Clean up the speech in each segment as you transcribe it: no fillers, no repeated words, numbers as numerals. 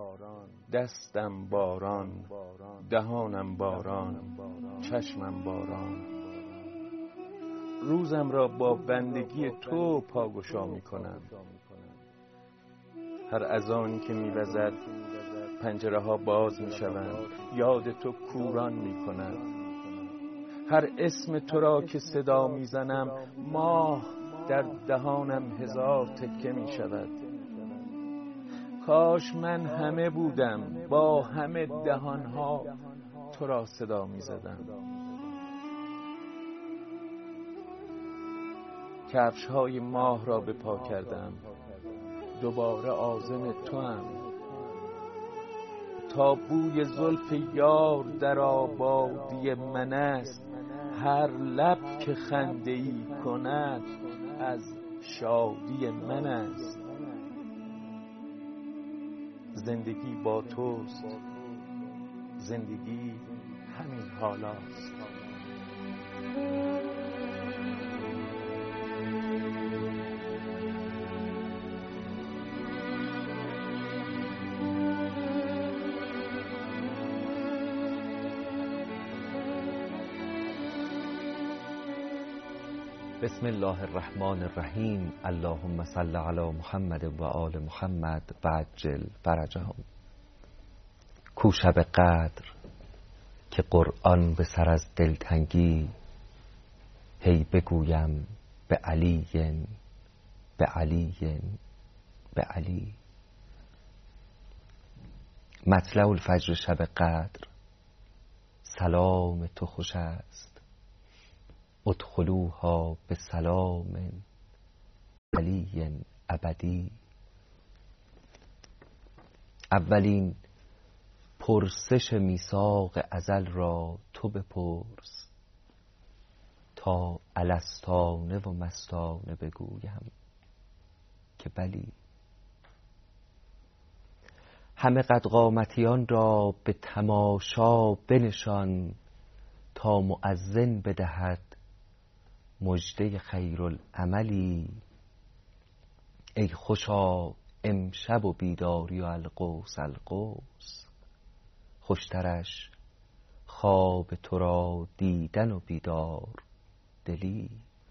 دستم باران، دهانم باران، چشمم باران. روزم را با بندگی تو پاگشا می کنم. هر اذانی که می وزد پنجره ها باز می شوند، یاد تو کوران می کند. هر اسم تو را که صدا می زنم، ماه در دهانم هزار تکه می شود. کاش من همه بودم، با همه دهانها تو را صدا می زدم. کفش های ماه را به پا کردم، دوباره عازم توام. تا بوی زلف یار در آبادی من است، هر لب که خنده ای کند از شادی من است. زندگی با توست، زندگی همین حالاست. بسم الله الرحمن الرحیم. اللهم صل علی محمد و آل محمد و عجل فرجهم. کو شب قدر که قرآن به سر از دلتنگی، هی بگویم به علی به علی به علی. مطلع الفجر شب قدر، سلام تو خوش است. ادخلوها به سلام علی ابدی. اولین پرسش میثاق ازل را تو بپرس، تا الستانه و مستانه بگویم که بلی. همه قد قامتیان را به تماشا بنشان، تا مؤذن بدهد مژده خیرالعملی. ای خوشا امشب و بیداری و القوس القوس، خوشترش خواب تو را دیدن و بیدار دلی.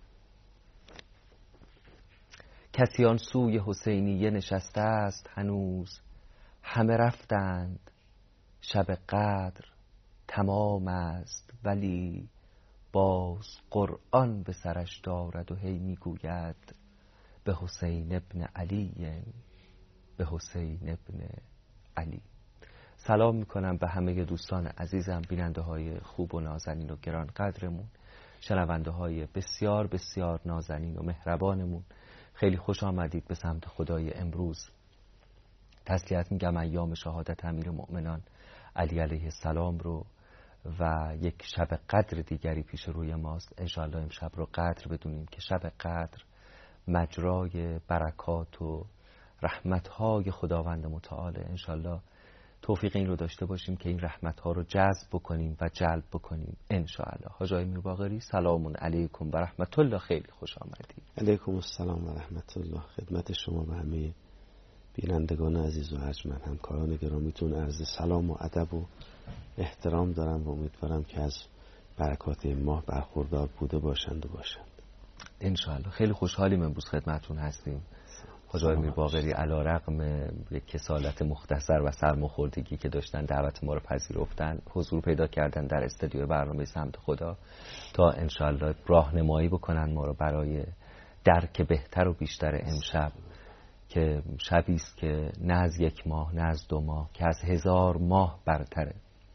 کسی آن سوی حسینیه نشسته است هنوز، همه رفتند شب قدر تمام است، ولی باز قرآن به سرش دارد و هی میگوید به حسین ابن علی، به حسین ابن علی. سلام میکنم به همه دوستان عزیزم، بیننده های خوب و نازنین و گران قدرمون، شنونده های بسیار بسیار نازنین و مهربانمون. خیلی خوش آمدید به سمت خدای امروز. تسلیت میگم ایام شهادت امیرالمؤمنان علی علیه السلام رو، و یک شب قدر دیگری پیش روی ماست. انشاءالله امشب رو قدر بدونیم که شب قدر مجرای برکات و رحمتهای خداوند متعال. انشاءالله توفیق این رو داشته باشیم که این رحمتها رو جذب بکنیم و جلب بکنیم انشاءالله. حاج آقای میرباقری، سلام علیکم و رحمت الله. خیلی خوش آمدید. علیکم السلام و رحمت الله. خدمت شما و همه بینندگان عزیز و ارجمند، همکاران گرامیتون عرض سلام و ادب و احترام دارم و امیدوارم که از برکات این ماه برخوردار بوده باشند و باشند انشاءالله. خیلی خوشحالیم امروز خدمتون هستیم. حاج آقای میرباقری علیرغم یک کسالت مختصر و سرماخوردگی که داشتن، دعوت ما رو پذیرفتن، حضور پیدا کردن در استودیو برنامه سمت خدا تا انشاءالله راهنمایی بکنن ما رو برای درک بهتر و بیشتر امشب، که شبی است که نه از یک ماه نه از 2 ماه، که از 1000 ماه برتره.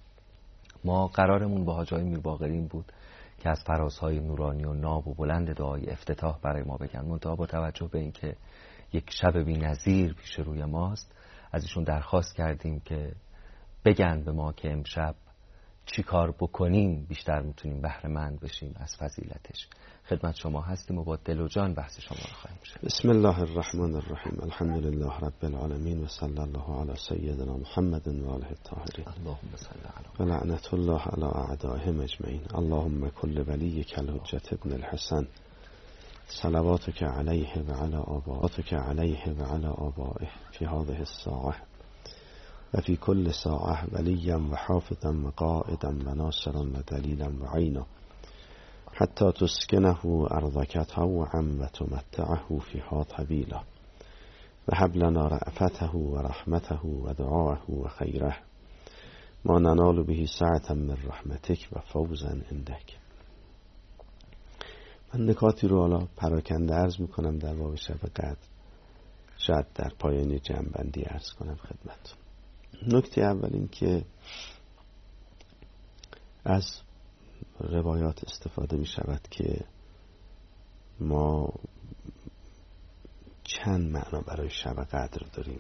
ما قرارمون با حاج آقای میرباقری این بود که از فرازهای نورانی و ناب و بلند دعای افتتاح برای ما بگن، منتها با توجه به اینکه یک شب بی‌نظیر پیش روی ماست، از ایشون درخواست کردیم که بگن به ما که امشب چی کار بکنیم بیشتر میتونیم بهره مند بشیم از فضیلتش. خدمت شما هستیم و با دل و جان بحث شما رو خواهیم شد. بسم الله الرحمن الرحیم. الحمد لله رب العالمین و صلی الله علی سیدنا محمد و آله الطاهرین. اللهم صل علی و لعنت الله علی اعدائهم اجمعین. اللهم کل ولیک الحجة ابن الحسن، صلواتک علیه و علی آبائه فی هذه الساعه، و فی کل ساعه ولیا و حافظا و قائدا و ناصرا و دلیلا و عینا حتی تسکنه ارضک طوعا و تمتعه فیها طویلا و هب لنا رأفته و رحمته و دعاءه و خیره ما ننال به سعة من رحمتک و فوزا عندک. من نکاتی رو حالا پراکنده عرض میکنم در باب شب قدر، شاید در پایان جمع‌بندی عرض کنم خدمتتون. نکته اول این که از روایات استفاده می شود که ما چند معنا برای شب قدر داریم.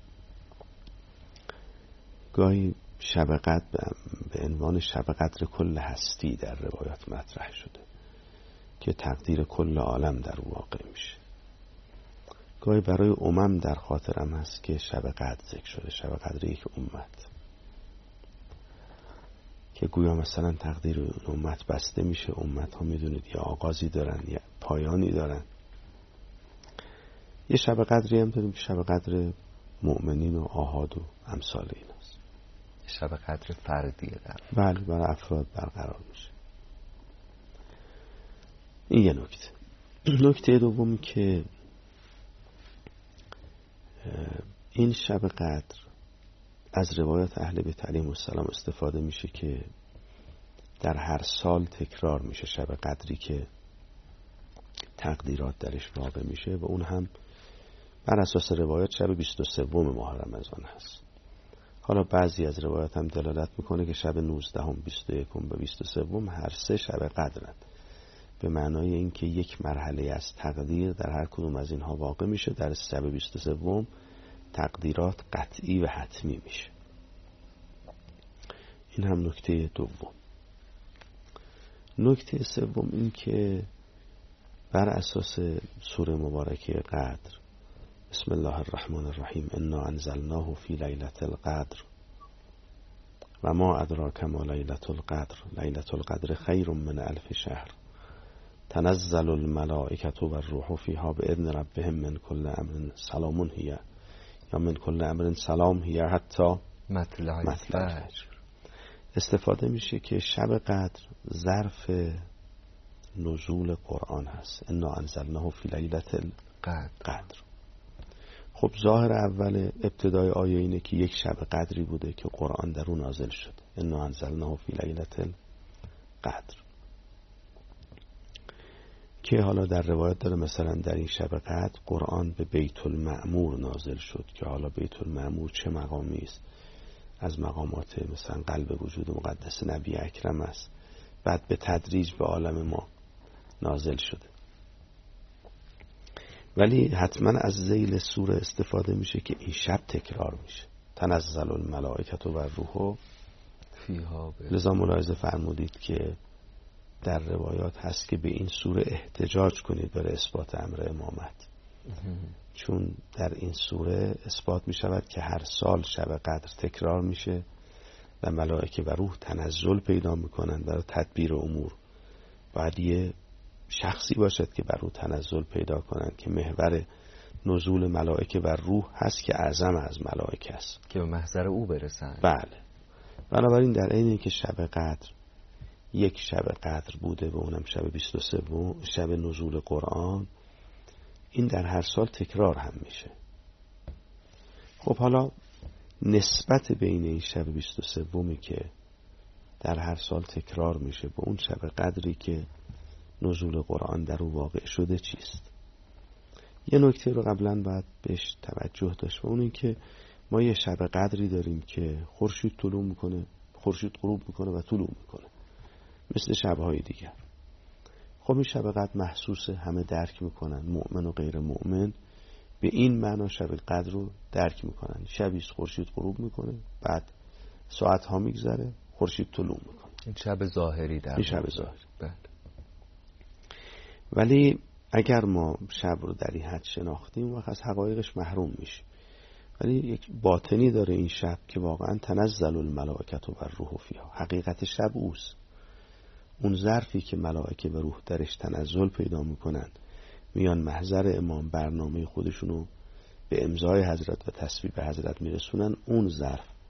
گاهی شب قدر به عنوان شب قدر کل هستی در روایات مطرح شده که تقدیر کل عالم در واقع میشه. گاهی برای در خاطرم هست که شب قدر ذکر شده، شب قدر یک امت، که گویا مثلا تقدیر اون امت بسته میشه. امت ها میدونید یا آغازی دارن یا پایانی دارن. یه شب قدری هم داریم که شب قدر مؤمنین و آحاد و امثال این هست. شب قدر فردیه در بله، برای افراد برقرار میشه. این یه نکته. نکته دومی که این شب قدر از روایات اهل بیت علیهم السلام استفاده میشه که در هر سال تکرار میشه شب قدری که تقدیرات درش واقع میشه و اون هم بر اساس روایات شب 23 ماه رمضان هست. حالا بعضی از روایات هم دلالت میکنه که شب 19 21 و 23 هر سه شب قدرند، به معنای اینکه یک مرحله از تقدیر در هر کدوم از اینها واقع میشه. در شب 23 تقدیرات قطعی و حتمی میشه. این هم نکته دوم. نکته سوم این که بر اساس سوره مبارکه قدر، بسم الله الرحمن الرحیم، انا انزلناه فی لیلة القدر و ما ادراک ما لیلة القدر لیلة القدر خیر من الف شهر تنزل الملائکة و الروح فیها باذن ربهم من کل امر سلام هی یا من کل امر سلام هی حتی مطلع الفجر. استفاده میشه که شب قدر ظرف نزول قرآن هست. انا انزلناه فی لیلة القدر. خب ظاهر اول ابتدای آیه اینه که یک شب قدری بوده که قرآن در اون نازل شده. انا انزلناه فی لیلة القدر، که حالا در روایت داره مثلا در این شب قدر قرآن به بیت المعمور نازل شد، که حالا بیت المعمور چه مقامی است؟ از مقامات مثلا قلب وجود مقدس نبی اکرم است. بعد به تدریج به عالم ما نازل شده. ولی حتما از ذیل سوره استفاده میشه که این شب تکرار میشه. تنزل الملائکة و الروح فیها. لذا ملاحظه فرمودید که در روایات هست که به این سوره احتجاج کنید برای اثبات امر امامت، چون در این سوره اثبات می شود که هر سال شب قدر تکرار میشه و ملائکه و روح تنزل پیدا میکنن برای تدبیر امور. باید یه شخصی باشد که بر او تنزل پیدا کنند که محور نزول ملائکه و روح هست که اعظم از ملائکه است، که به محضر او برسند. بله. بنابراین در عین اینکه شب قدر یک شب قدر بوده و اونم شب 23 شب نزول قرآن، این در هر سال تکرار هم میشه. خب حالا نسبت بین این شب 23 که در هر سال تکرار میشه با اون شب قدری که نزول قرآن در او واقع شده چیست؟ یه نکته رو قبلا باید بهش توجه داشت و اون این که ما یه شب قدری داریم که خورشید طلوع میکنه، خورشید غروب میکنه و طلوع میکنه مثل شبهای دیگر. خب این شب قدر محسوسه، همه درک میکنن، مؤمن و غیر مؤمن به این معنا شب قدر رو درک میکنن. شبیست خورشید غروب میکنه، بعد ساعت ها میگذره خورشید طلوع میکنه. این شب ظاهری در این شب ظاهری. بله. ولی اگر ما شب رو در این حد شناختیم وقت از حقایقش محروم میشیم. ولی یک باطنی داره این شب که واقعا تنزل الملائکة و الروح فیها. حقیقت شب اوست. اون ظرفی که ملائکه و روح درش تنزل پیدا میکنن، میان محضر امام، برنامه خودشونو به امضای حضرت و تصویب حضرت میرسونن، اون ظرف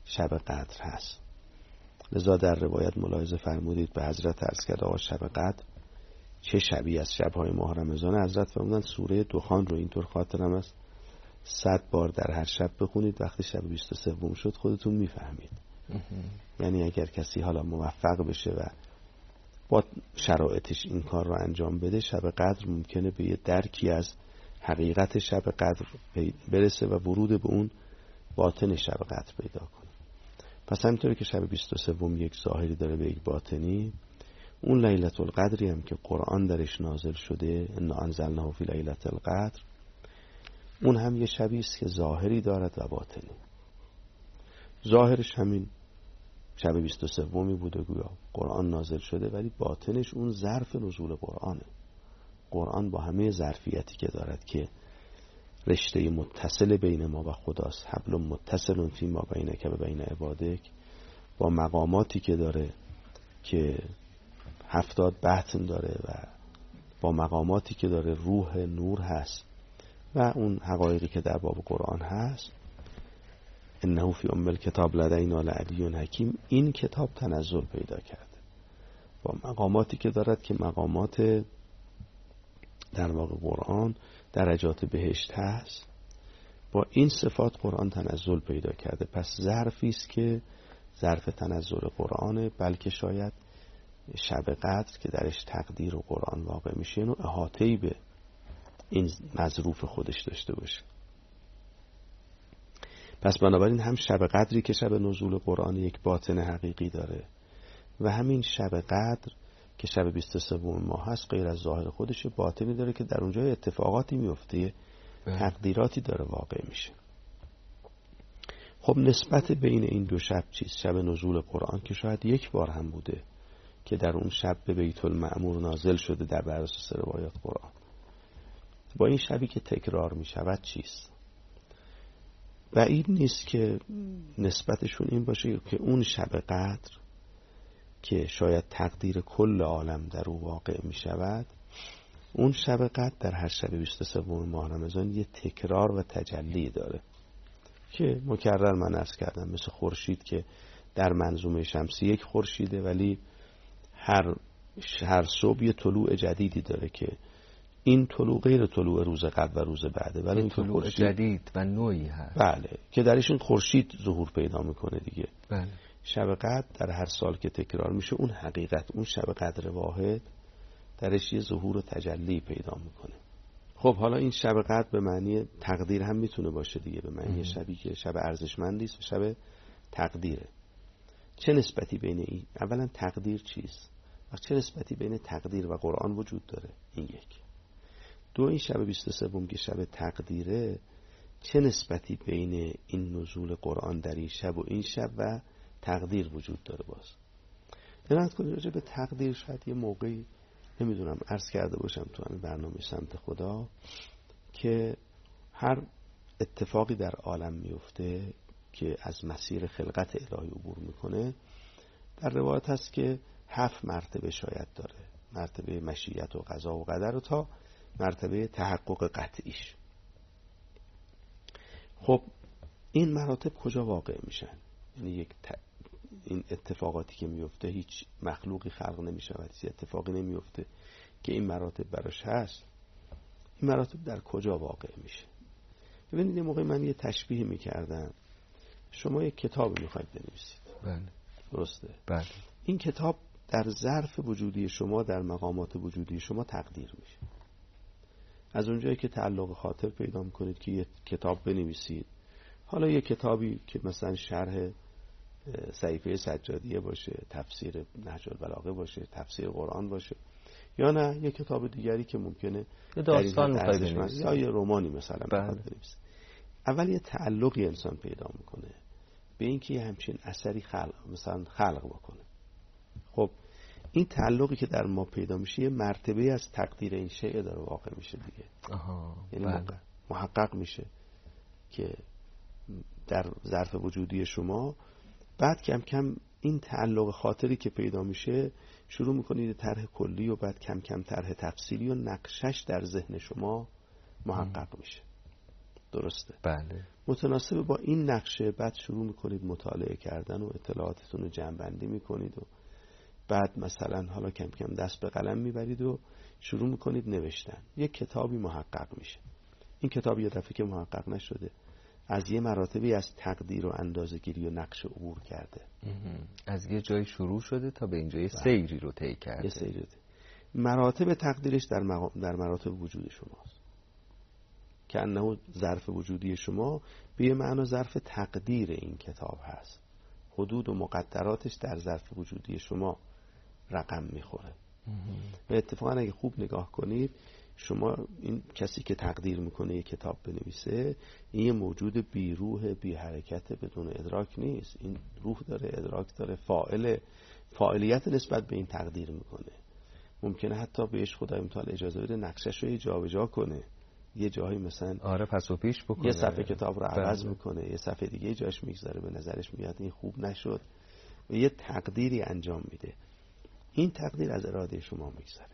شب قدر هست. لذا در روایت ملاحظه فرمودید به حضرت عرض کرد آقا شب قدر چه شبی از شب‌های ماه رمضان؟ حضرت فرمودن سوره دخان رو اینطور خاطرم است 100 بار در هر شب بخونید، وقتی شب 23 شد خودتون میفهمید. یعنی اگر کسی حالا موفق بشه و با شرایطش این کار رو انجام بده، شب قدر ممکنه به یه درکی از حقیقت شب قدر برسه و ورود به اون باطن شب قدر پیدا کنه. پس همینطوری که شب 23 یک ظاهری داره به یک باطنی، اون لیلة القدری هم که قرآن درش نازل شده انا انزلناه فی لیلة القدر، اون هم یه شبی است که ظاهری دارد و باطنی. ظاهرش همین شب 23 بوده گویا قرآن نازل شده، ولی باطنش اون ظرف نزول قرآنه. قرآن با همه ظرفیتی که دارد که رشته متصل بین ما و خداست، حبل متصل فی ما بینک و بین عبادک، با مقاماتی که داره که 70 بطن داره و با مقاماتی که داره روح نور هست و اون حقایقی که در باب قرآن هست. انه فی ام الکتاب لدینا لعلی حکیم، این کتاب تنزل پیدا کرده با مقاماتی که دارد که مقامات در واقع قرآن درجات بهشت هست. با این صفات قرآن تنزل پیدا کرده. پس ظرفی است که ظرف تنزل قرآنه، بلکه شاید شب قدر که درش تقدیر و قرآن واقع میشه اینو احاطه‌ای به این مظروف خودش داشته باشه. پس بنابراین هم شب قدری که شب نزول قرآن یک باطن حقیقی داره و همین شب قدر که شب 23 ماه هست غیر از ظاهر خودش باطنی داره که در اونجا اتفاقاتی میفته، تقدیراتی داره واقع میشه. خب نسبت بین این دو شب چیست؟ شب نزول قرآن که شاید یک بار هم بوده که در اون شب به بیت المعمور نازل شده در بر اساس روایات قرآن، با این شبی که تکرار می شود چیست؟ و این نیست که نسبتشون این باشه که اون شب قدر که شاید تقدیر کل عالم در او واقع می شود، اون شب قدر در هر شب 23 ماه رمضان یه تکرار و تجلی داره که مکرر من عرض کردم، مثل خورشید که در منظومه شمسی یک خورشیده ولی هر صبح یه طلوع جدیدی داره که این طلوع غیر طلوع روز قبل و روز بعده، ولی این طلوع جدید و نوعی هست. بله، که درش این خورشید ظهور پیدا میکنه دیگه. بله. شب قدر در هر سال که تکرار میشه اون حقیقت، اون شب قدر واحد درش یه ظهور و تجلی پیدا میکنه. خب حالا این شب قدر به معنی تقدیر هم میتونه باشه دیگه، به معنی شبی که شب ارزشمندی است و شب تقدیره. چه نسبتی بین این؟ اولا تقدیر چیست؟ و چه نسبتی بین تقدیر و قرآن وجود داره؟ این یک. دو، این شب 23 که شب تقدیره، چه نسبتی بین این نزول قرآن در این شب و این شب و تقدیر وجود داره؟ باز درست کنید راجع به تقدیر شاید یه موقعی نمیدونم عرض کرده باشم تو همین برنامه سمت خدا که هر اتفاقی در عالم میفته که از مسیر خلقت الهی عبور میکنه، در روایت هست که 7 مرتبه شاید داره، مرتبه مشیت و قضا و قدر و تا مرتبه تحقق قطعیش. خب این مراتب کجا واقع میشن؟ یعنی این اتفاقاتی که میفته هیچ مخلوقی خلق نمیشود، هیچ اتفاقی نمیفته که این مراتب براش هست. این مراتب در کجا واقع میشه؟ ببینید یه موقع من یه تشبیه میکردم، شما یک کتاب میخواید بنویسید. بله. درسته؟ بله. این کتاب در ظرف وجودی شما، در مقامات وجودی شما تقدیر میشه. از اونجایی که تعلق خاطر پیدا میکنید که یه کتاب بنویسید، حالا یه کتابی که مثلا شرح صحیفه سجادیه باشه، تفسیر نهج البلاغه باشه، تفسیر قرآن باشه، یا نه یه کتاب دیگری که ممکنه یه داستان میخواد بنویسید یا یه رمانی مثلا میخواد بنویسید. اول یه تعلقی انسان پیدا میکنه به اینکه یه همچین اثری خلق بکنه. خب این تعلقی که در ما پیدا میشه یه مرتبه از تقدیر این شیء داره واقع میشه دیگه. یعنی محقق میشه که در ظرف وجودی شما بعد کم کم این تعلق خاطری که پیدا میشه شروع میکنید طرح کلی و بعد کم کم طرح تفصیلی و نقشش در ذهن شما محقق میشه. درسته؟ بله. متناسب با این نقشه بعد شروع میکنید مطالعه کردن و اطلاعاتتون رو جمع‌بندی میکنید و بعد مثلا حالا کم کم دست به قلم میبرید و شروع میکنید نوشتن. یک کتابی محقق میشه. این کتاب یه دفعه که محقق نشده، از یه مراتبی از تقدیر و اندازه‌گیری و نقش عبور کرده. از یه جای شروع شده تا به اینجا یه سیری رو طی کرده. یه سیری مراتب تقدیرش در مراتب وجود شماست که انه ظرف وجودی شما به یه معنا ظرف تقدیر این کتاب هست. حدود و مقدراتش در ظرف وجودی شما رقم میخوره. و اتفاقا اگه خوب نگاه کنید، شما این کسی که تقدیر میکنه یه کتاب بنویسه، این یه موجود بی روح بی حرکت بدون ادراک نیست. این روح داره، ادراک داره، فاعلیت نسبت به این تقدیر میکنه. ممکنه حتی بهش خدای متعال اجازه بده نقشش رو جابجا کنه، یه جایی مثلا پس و پیش بکنه، یه صفحه کتاب رو عوض میکنه، یه صفحه دیگه جاش میگذاره، به نظرش میاد این خوب نشد و یه تقدیری انجام میده. این تقدیر از اراده شما میگذره.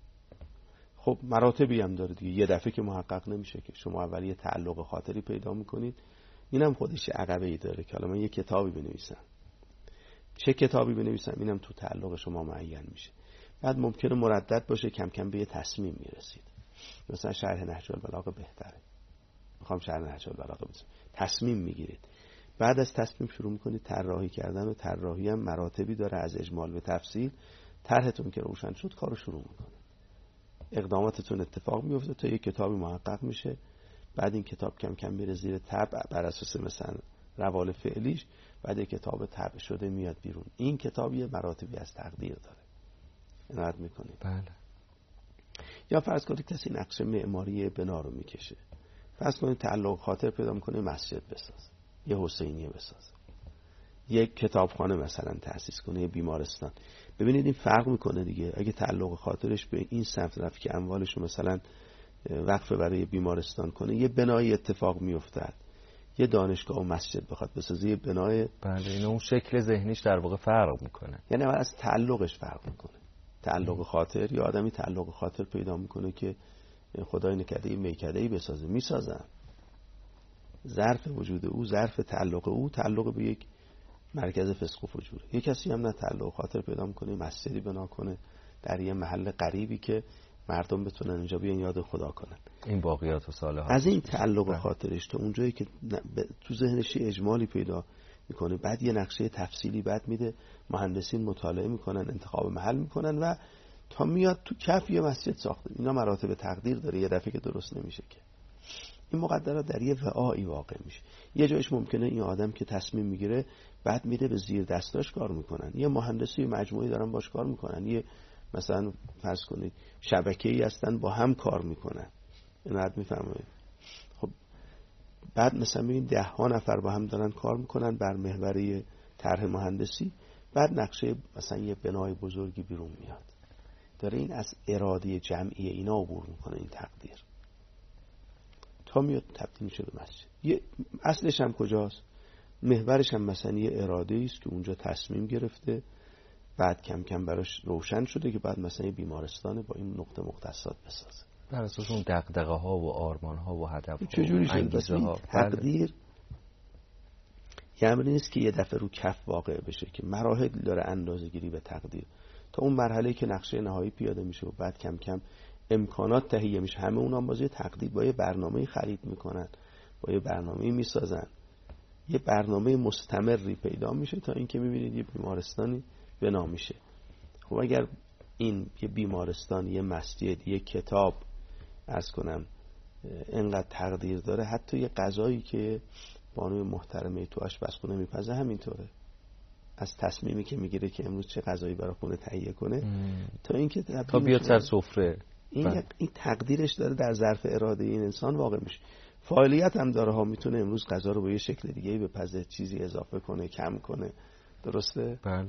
خب مراتبی هم داره دیگه. یه دفعه که محقق نمیشه که. شما اول یه تعلق خاطری پیدا میکنید، اینم خودش عقبه‌ای داره که حالا من یه کتابی بنویسم، چه کتابی بنویسم، اینم تو تعلق شما معین میشه. بعد ممکنه مردد باشه، کم کم به یه تصمیم میرسید. مثلا شرح نهج البلاغه بهتره، میخوام شرح نهج البلاغه بزنم، تصمیم میگیرید. بعد از تصمیم شروع میکنید طراحی کردن و طراحی هم مراتبی داره از اجمال به تفصیل. طرحتون که روشن شد کارو شروع میکنه، اقداماتتون اتفاق میفته تا یه کتابی محقق میشه. بعد این کتاب کم کم میره زیر طبع بر اساس مثلا روال فعلیش، بعد یه کتاب طبع شده میاد بیرون. این کتاب یه مراتبی از تقدیر داره. عنایت میکنید؟ بله. یا فرض کنید کسی نقشه معماری بنا رو میکشه، فرض کنید تعلق خاطر پیدا میکنه مسجد بساز، یه حسینیه بساز، یک کتابخانه مثلا تأسیس کنه، یه بیمارستان. ببینید این فرق میکنه دیگه. اگه تعلق خاطرش به این سمت رفت که اموالش رو مثلا وقف برای بیمارستان کنه، یه بنای اتفاق میافتد. یه دانشگاه و مسجد بخواد بسازه، یه بنای، بله، این اون شکل ذهنیش در واقع فرق میکنه. یعنی از تعلقش فرق میکنه. تعلق خاطر، یا آدمی تعلق خاطر پیدا میکنه که خدای نکرده یه میکده‌ای بسازه، میسازن. ظرف وجود او، ظرف تعلق او، تعلق به یک مرکز فسق و فجوره. یه کسی هم نه تعلق خاطر پیدا میکنه مسجدی بنا کنه در یه محل قریبی که مردم بتونن اینجا بیان یاد خدا کنن. این باقیات و صالحات از این تعلق خاطرش تا اونجایی که تو ذهنش اجمالی پیدا میکنه، بعد یه نقشه تفصیلی بعد میده، مهندسین مطالعه میکنن، انتخاب محل میکنن و تا میاد تو کف یه مسجد ساخته. اینا مراتب تقدیر داره، یه دفعه که درست نمیشه که. این مقدرات در یه وعایی واقع میشه. یه جایش ممکنه این آدم که تصمیم میگیره بعد میره به زیر دستاش کار میکنن، یه مهندسی مجموعی دارن باش کار میکنن، یه مثلا فرض کنید شبکه‌ای هستن با هم کار میکنن. اینو میفهمید؟ خب بعد مثلا ببین 10 نفر با هم دارن کار میکنن بر محور طرح مهندسی، بعد نقشه مثلا یه بنای بزرگی بیرون میاد. داره این از اراده جمعی اینا عبور میکنه، این تقدیر، تا میاد تبدیل میشه به مسجد. یه اصلش هم کجاست؟ محورش هم مثلا یه اراده است که اونجا تصمیم گرفته، بعد کم کم براش روشن شده که بعد مثلا یه بیمارستان با این نقطه مختصات بسازه. بر اساس اون دغدغه ها و آرمان ها و هدف ها چجوری و انگیزه ها. تقدیر یه امری نیست که یه دفعه رو کف واقع بشه، که مراحل داره اندازه گیری به تقدیر، تا اون مرحله که نقشه نهایی پیاده میشه و بعد کم کم امکانات تهیه میشه. همه اونا بازی تقدیر با یه برنامه خرید میکنن، با یه برنامه میسازن، یه برنامه مستمری پیدا میشه تا اینکه میبینید یه بیمارستانی بنا میشه. خب اگر این یه بیمارستان، یه مسجد، یه کتاب عرض کنم اینقدر تقدیر داره، حتی یه غذایی که بانوی محترمه تو آشپزخونه میپزه همینطوره. از تصمیمی که میگیره که امروز چه غذایی برای خونه تهیه کنه تا اینکه تا بیاد سر سفره، این تقدیرش داره در ظرف اراده این انسان واقع میشه. فاعلیت هم داره ها، میتونه امروز غذا رو با یه شکل دیگه بپزه، چیزی اضافه کنه، کم کنه. درسته؟ بله.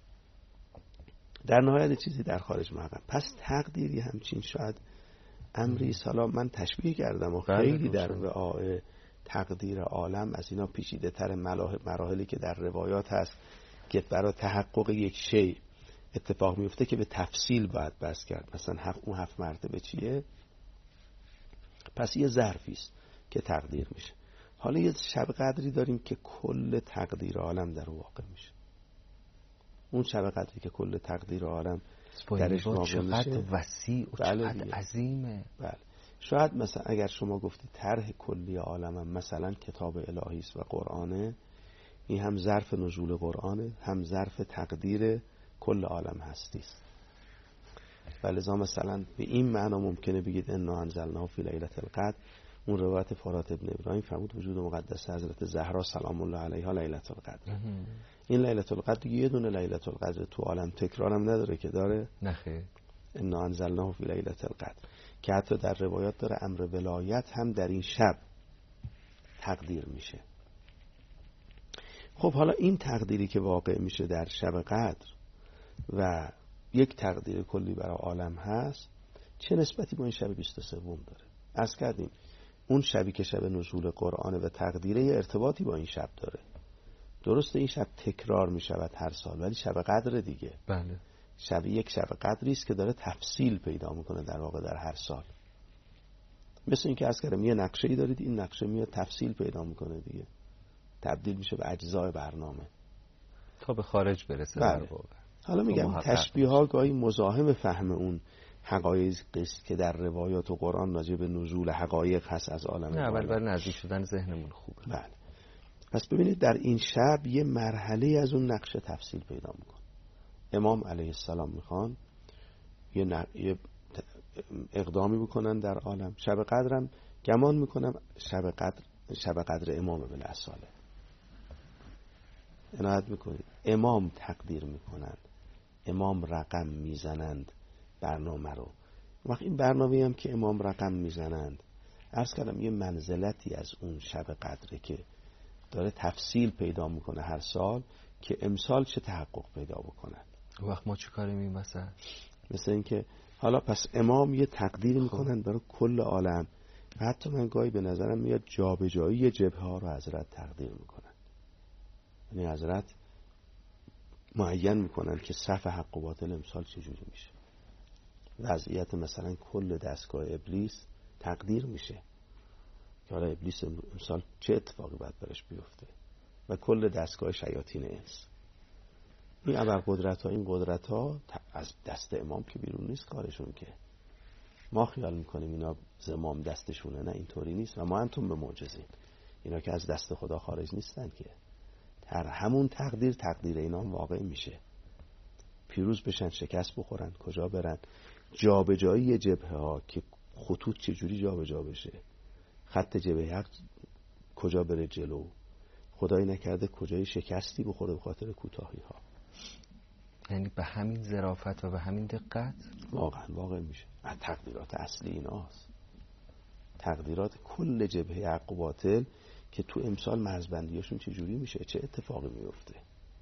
در نهایت چیزی در خارج محقق. پس تقدیری همچین شاید امری سلام من تشبیه کردم و خیلی در وعای تقدیر عالم از اینا پیچیده تر مراحلی که در روایات هست که برای تحقق یک شی اتفاق میفته که به تفصیل باید بحث کرد. مثلا اون 7 مرتبه چیه؟ پس یه ظرفی است که تقدیر میشه. حالا یه شب قدری داریم که کل تقدیر عالم در واقع میشه. اون شب قدری که کل تقدیر عالم درش واقع میشه چقدر وسیع و چقدر عظیمه. بله. شاید مثلا اگر شما گفتی طرح کلی عالم مثلا کتاب الهی است و قرآنه، این هم ظرف نزول قرآنه، هم ظرف تقدیر کل عالم هستی است. ولذا مثلا به این معنا ممکنه بگید انا انزلناه فی لیلة القدر. اون روایت فرات ابن ابراهیم فرمود وجود مقدس حضرت زهرا سلام الله علیها لیلة القدر. این لیلة القدر یه دونه لیلة القدر تو عالم تکرارم نداره که داره؟ نخیر. انا انزلناه فی لیلة القدر که حتی در روایات داره امر ولایت هم در این شب تقدیر میشه. خب حالا این تقدیری که واقع میشه در شب قدر و یک تقدیر کلی برای عالم هست، چه نسبتی با این شب 23 داره؟ عرض کردیم اون شبی که شب نزول قرآن و تقدیره یه ارتباطی با این شب داره. درسته این شب تکرار میشود هر سال، ولی شب قدر دیگه. بله. یک شب قدری است که داره تفصیل پیدا میکنه در واقع در هر سال. مثل این که عرض کردم یه نقشه‌ای دارید، این نقشه میاد تفصیل پیدا میکنه دیگه، تبدیل میشه به اجزای برنامه تا به خارج برسه. بله. حالا میگم تشبیه ها گاهی مزاحم فهم اون حقایق است که در روایات و قرآن راجع به نزول حقایق هست از عالم. نه برای نزدیک شدن ذهنمون خوبه. بله. پس ببینید در این شب یه مرحله از اون نقشه تفصیل پیدا میکنه. امام علیه السلام میخوان یه اقدامی بکنن در عالم. شب قدرم گمان میکنم شب قدر امام بالاصاله. عنایت میکنید امام تقدیر میکنند، امام رقم میزنند برنامه رو. وقت این برنامه هم که امام رقم میزنند، عرض کردم یه منزلتی از اون شب قدره که داره تفصیل پیدا میکنه هر سال که امسال چه تحقق پیدا بکنند. وقت ما چه کاری می‌کنیم مثل این که حالا پس امام یه تقدیر میکنن برای کل عالم و حتی من گاهی به نظرم میاد جابجایی جبهه ها رو حضرت تقدیر میکنن. یعنی حضرت معین میکنن که صف حق و باطل امسال چجوری میشه. وضعیت مثلا کل دستگاه ابلیس تقدیر میشه که حالا ابلیس امسال چه اتفاقی باید برش بیفته و کل دستگاه شیاطین انس. این ابرقدرت ها، این قدرت ها از دست امام که بیرون نیست کارشون، که ما خیال میکنیم اینا زمام دستشونه، نه اینطوری نیست و ما انتم به معجزین. اینا که از دست خدا خارج نیستن که در همون تقدیر اینا هم واقع میشه. پیروز بشن، شکست بخورن، کجا برن، جابجایی جبهه ها که خطوط چجوری جابجا بشه، خط جبهه حق کجا بره جلو، خدایی نکرده کجای شکستی بخوره به خاطر کوتاهی ها. یعنی به همین ظرافت و به همین دقت واقع میشه. تقدیرات اصلی ایناست، تقدیرات کل جبهه حق و باطل که تو امسال مرزبندیاشون چجوری میشه، چه اتفاقی میفته.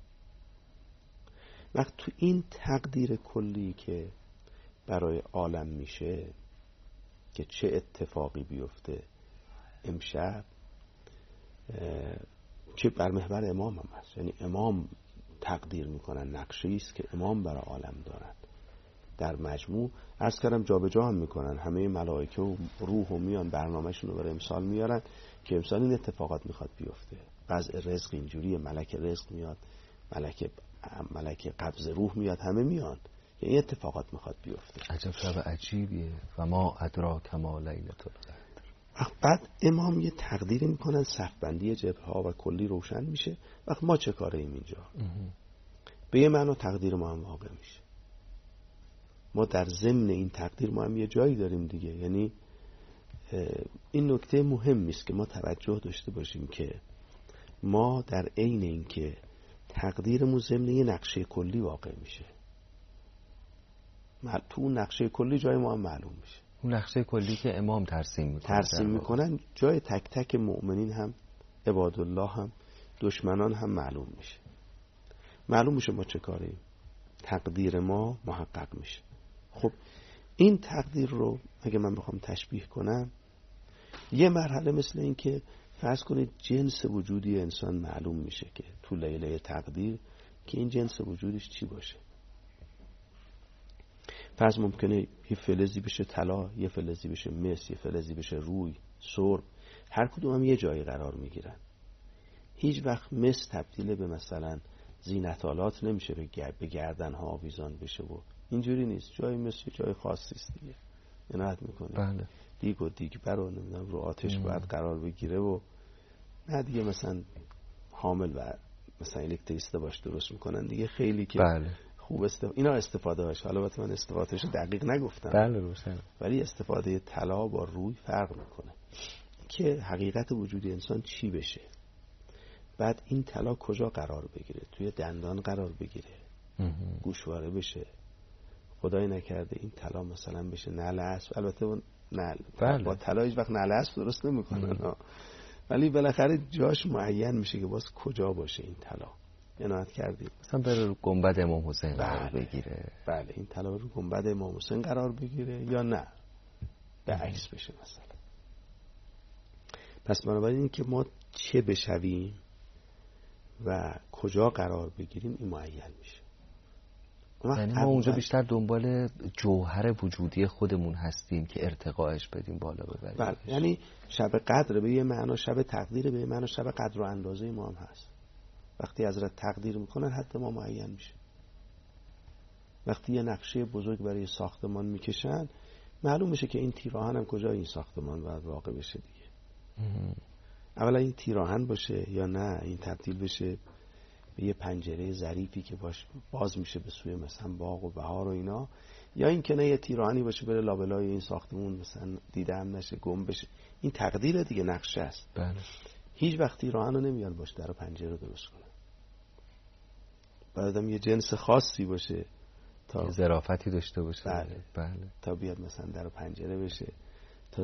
وقت تو این تقدیر کلی که برای عالم میشه که چه اتفاقی بیفته امشب، که بر محور امام هم هست. یعنی امام تقدیر میکنن، نقشه‌ای است که امام برای عالم دارن. در مجموع عرض کردم جابجا هم میکنن، همه ملائکه و روح و میان برنامه‌شون رو برای امسال میارن که امسال این اتفاقات میخواد بیفته. وضع رزق اینجوریه، ملک رزق میاد، ملک قبض روح میاد، همه میان، یعنی این اتفاقات میخواد بیفته. عجب شب عجیبیه. و ما ادراک ما لیلة القدر. بعد امام یه تقدیری میکنن، صفبندی جبهه ها و کلی روشن میشه. وقت ما چه کاره ایم اینجا؟ به یه معنا تقدیر ما هم واقع میشه. ما در ضمن این تقدیر ما هم یه جایی داریم دیگه. یعنی این نکته مهمی است که ما توجه داشته باشیم که ما در عین این که تقدیرمون ضمن یه نقشه کلی واقع میشه، تو اون نقشه کلی جای ما هم معلوم میشه. اون نقشه کلی که امام ترسیم میکنن جای تک تک مؤمنین هم، عبادالله هم، دشمنان هم معلوم میشه ما چه کاریم. تقدیر ما محقق میشه. خب این تقدیر رو اگه من بخوام تشبیه کنم، یه مرحله مثل این که فرض کنید جنس وجودی انسان معلوم میشه که تو لیله تقدیر که این جنس وجودش چی باشه. فرض ممکنه یه فلزی بشه طلا، یه فلزی بشه مس، یه فلزی بشه روی، سرب. هر کدوم هم یه جایی قرار میگیرن. هیچ وقت مس تبدیل به مثلا زینت‌آلات نمیشه به گردن‌ها آویزان بشه و اینجوری نیست. جای مس جای خاصی است دیگه، عنایت میکنه. بله. دیگ و دیگبر رو نمیدونم رو آتش باید قرار بگیره و نه دیگه مثلا حامل و مثلا الکتریسته باش درست میکنن دیگه، خیلی که بله. خوب اینا استفاده هاش. حالا البته من استفادهش دقیق نگفتم، بله روشن، ولی استفاده طلا با روی فرق میکنه که حقیقت وجود انسان چی بشه. بعد این طلا کجا قرار بگیره؟ توی دندان قرار بگیره، گوشواره بشه، خدای نکرده این طلا مثلا بشه نعل اسب. البته اون نعل با طلا هیچ وقت نعل اسب درست نمیکنن، ولی بالاخره جاش معین میشه که باز کجا باشه این طلا. عنایت کردیم مثلا بره گنبد امام حسین قرار بگیره. بله این طلا رو گنبد امام حسین قرار بگیره یا نه به عکس بشه مثلا. پس بنابراین این که ما چه بشویم و کجا قرار بگیریم این معین میشه. یعنی ما اونجا بیشتر دنبال جوهر وجودی خودمون هستیم که ارتقاش بدیم بالا ببریم. بله. یعنی شب قدر به یه معنا، شب تقدیر به یه معنا شب قدر و اندازه ما هم هست. وقتی حضرت تقدیر میکنن حد ما معین میشه. وقتی یه نقشه بزرگ برای ساختمان میکشن معلوم میشه که این تیراهن هم کجا این ساختمان باید واقع بشه دیگه. اولا این تیراهن باشه یا نه این تبدیل بشه به یه پنجره ظریفی که باز میشه به سوی مثلا باغ و بهار و اینا، یا این که نه یه تیراهنی باشه بره لابلای این ساختمون مثلا دیده هم نشه گم بشه. این تقدیر دیگه، نقشه است. بله. هیچ وقت تیراهن رو نمیان باشه در پنجره رو درست کنه. بعدم یه جنس خاصی باشه تا ظرافتی داشته باشه. بله. تا بیاد مثلا در پنجره بشه، تا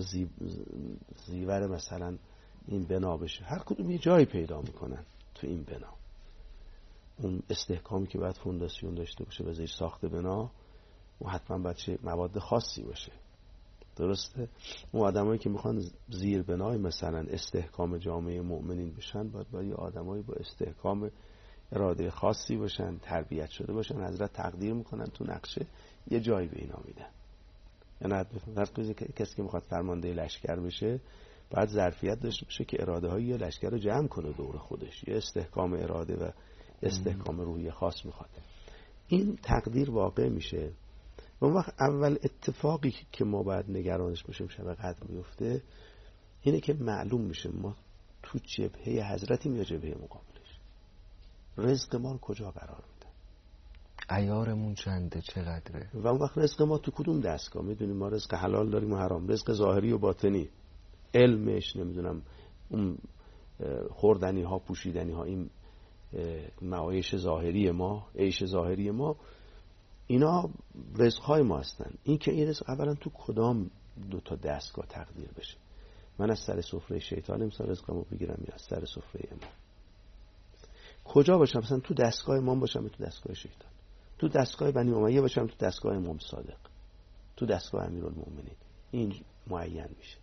زیور مثلا این بنا بشه. هر کدوم یه جایی پیدا میکنن تو این بنا. اون استحکامی که باید فونداسیون داشته باشه و زیر ساخت بنا و حتما باید چه مواد خاصی باشه. درسته؟ اون آدمایی که میخوان زیر بنای مثلا استحکام جامعه مؤمنین بشن باید یه آدمایی با استحکام اراده خاصی باشن، تربیت شده باشن. حضرت تقدیر میکنن تو نقشه یه جایی به اینا میدن. یعنی کسی که میخواد فرمانده لشکر بشه باید ظرفیت داشته باشه که اراده های یه لشکر رو جمع کنه دور خودش. یه استحکام اراده و استحکام روحی خاص میخواد. این تقدیر واقع میشه. و اون وقت اول اتفاقی که ما باید نگرانش باشیم شب قدر میفته اینه که معلوم میشه ما تو جبهه حضرتیم یا جبهه مقابلش. رزق ما رو کجا قرار میدن، عیارمون چنده، چقدره، و اون وقت رزق ما تو کدوم دستگاه. میدونیم ما رزق حلال داریم و حرام، رزق ظاهری و باطنی، علمش نمیدونم اون خوردنی ها، پوشیدنی ها، این معایش ظاهری ما، عیش ظاهری ما، اینا رزق های ما هستن. این که این رزق اولا تو کدام دو تا دستگاه تقدیر بشه. من از سر سفره شیطان امسال رزقمو بگیرم یا از سر سفره امام؟ کجا باشم؟ مثلا تو دستگاه امام باشم تو دستگاه شیطان، تو دستگاه بنی امیه باشم تو دستگاه امام صادق، تو دستگاه امیرالمومنین. این معین میشه.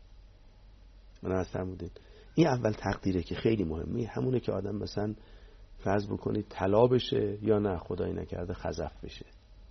من از فرمودین این اول تقدیره که خیلی مهمه. همونه که آدم مثلا فرض بکنید طلا بشه یا نه خدای نکرده خزف بشه،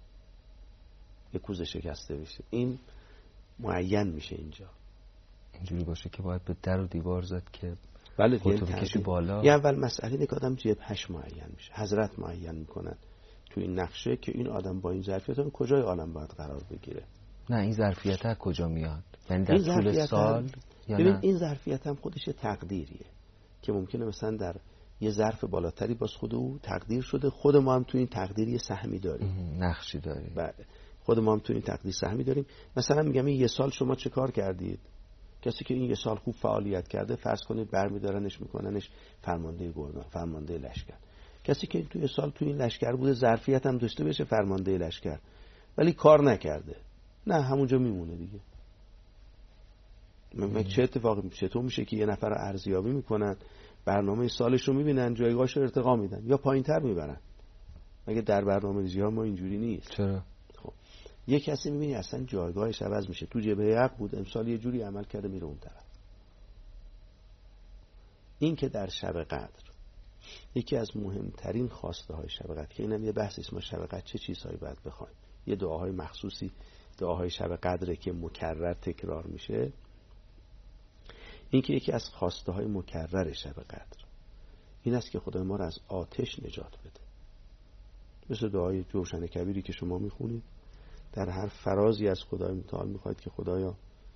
یه کوزه شکسته بشه. این معین میشه اینجا. اینجوری باشه که باید به در و دیوار زد که بله خودتو بکشی بالا. یه اول مسئله اینه که آدم جبهش معین میشه. حضرت معین میکنن تو این نقشه که این آدم با این ظرفیت کجای عالم باید قرار بگیره. نه این ظرفیت ها کجا میاد؟ یعنی در طول سال یا نه؟ این ظرفیت هم خودش تقدیریه که ممکنه مثلا در یه ظرف بالاتری باز خود او تقدیر شده. خود ما هم تو این تقدیر یه سهمی داریم، نقشی داریم. بله خود ما هم تو این تقدیر سهمی داریم. مثلا میگم این یه سال شما چه کار کردید؟ کسی که این یه سال خوب فعالیت کرده فرض کنید برمیدارنش میکننش فرمانده گردان، فرمانده لشکر. کسی که تو یه سال تو این لشکر بوده ظرفیت هم داشته بشه فرمانده لشکر ولی کار نکرده، نه همونجا میمونه دیگه. چه اتفاقی چطور میشه که یه نفر ارزیابی میکنن، برنامه سالش رو میبینن، جایگاهش رو ارتقا میدن یا پایینتر میبرن؟ مگه در برنامه‌ریزی ها ما اینجوری نیست؟ چرا؟ خب یه کسی میبینی اصلا جایگاهش عوض میشه، تو جبهه حق بود امسال یه جوری عمل کرده میره اون طرف. این که در شب قدر یکی از مهمترین خواسته های شب قدر که اینم یه بحثی است، ما شب قدر چه چیزهایی باید بخوایم. یه دعاهای مخصوصی دعاهای شب قدره که مکرر تکرار میشه. این که یکی از خواسته های مکرر شب قدر این است که خدای ما را از آتش نجات بده. مثل دعای جوشن کبیری که شما میخونید، در هر فرازی از خدای متعال میخواید که خدایا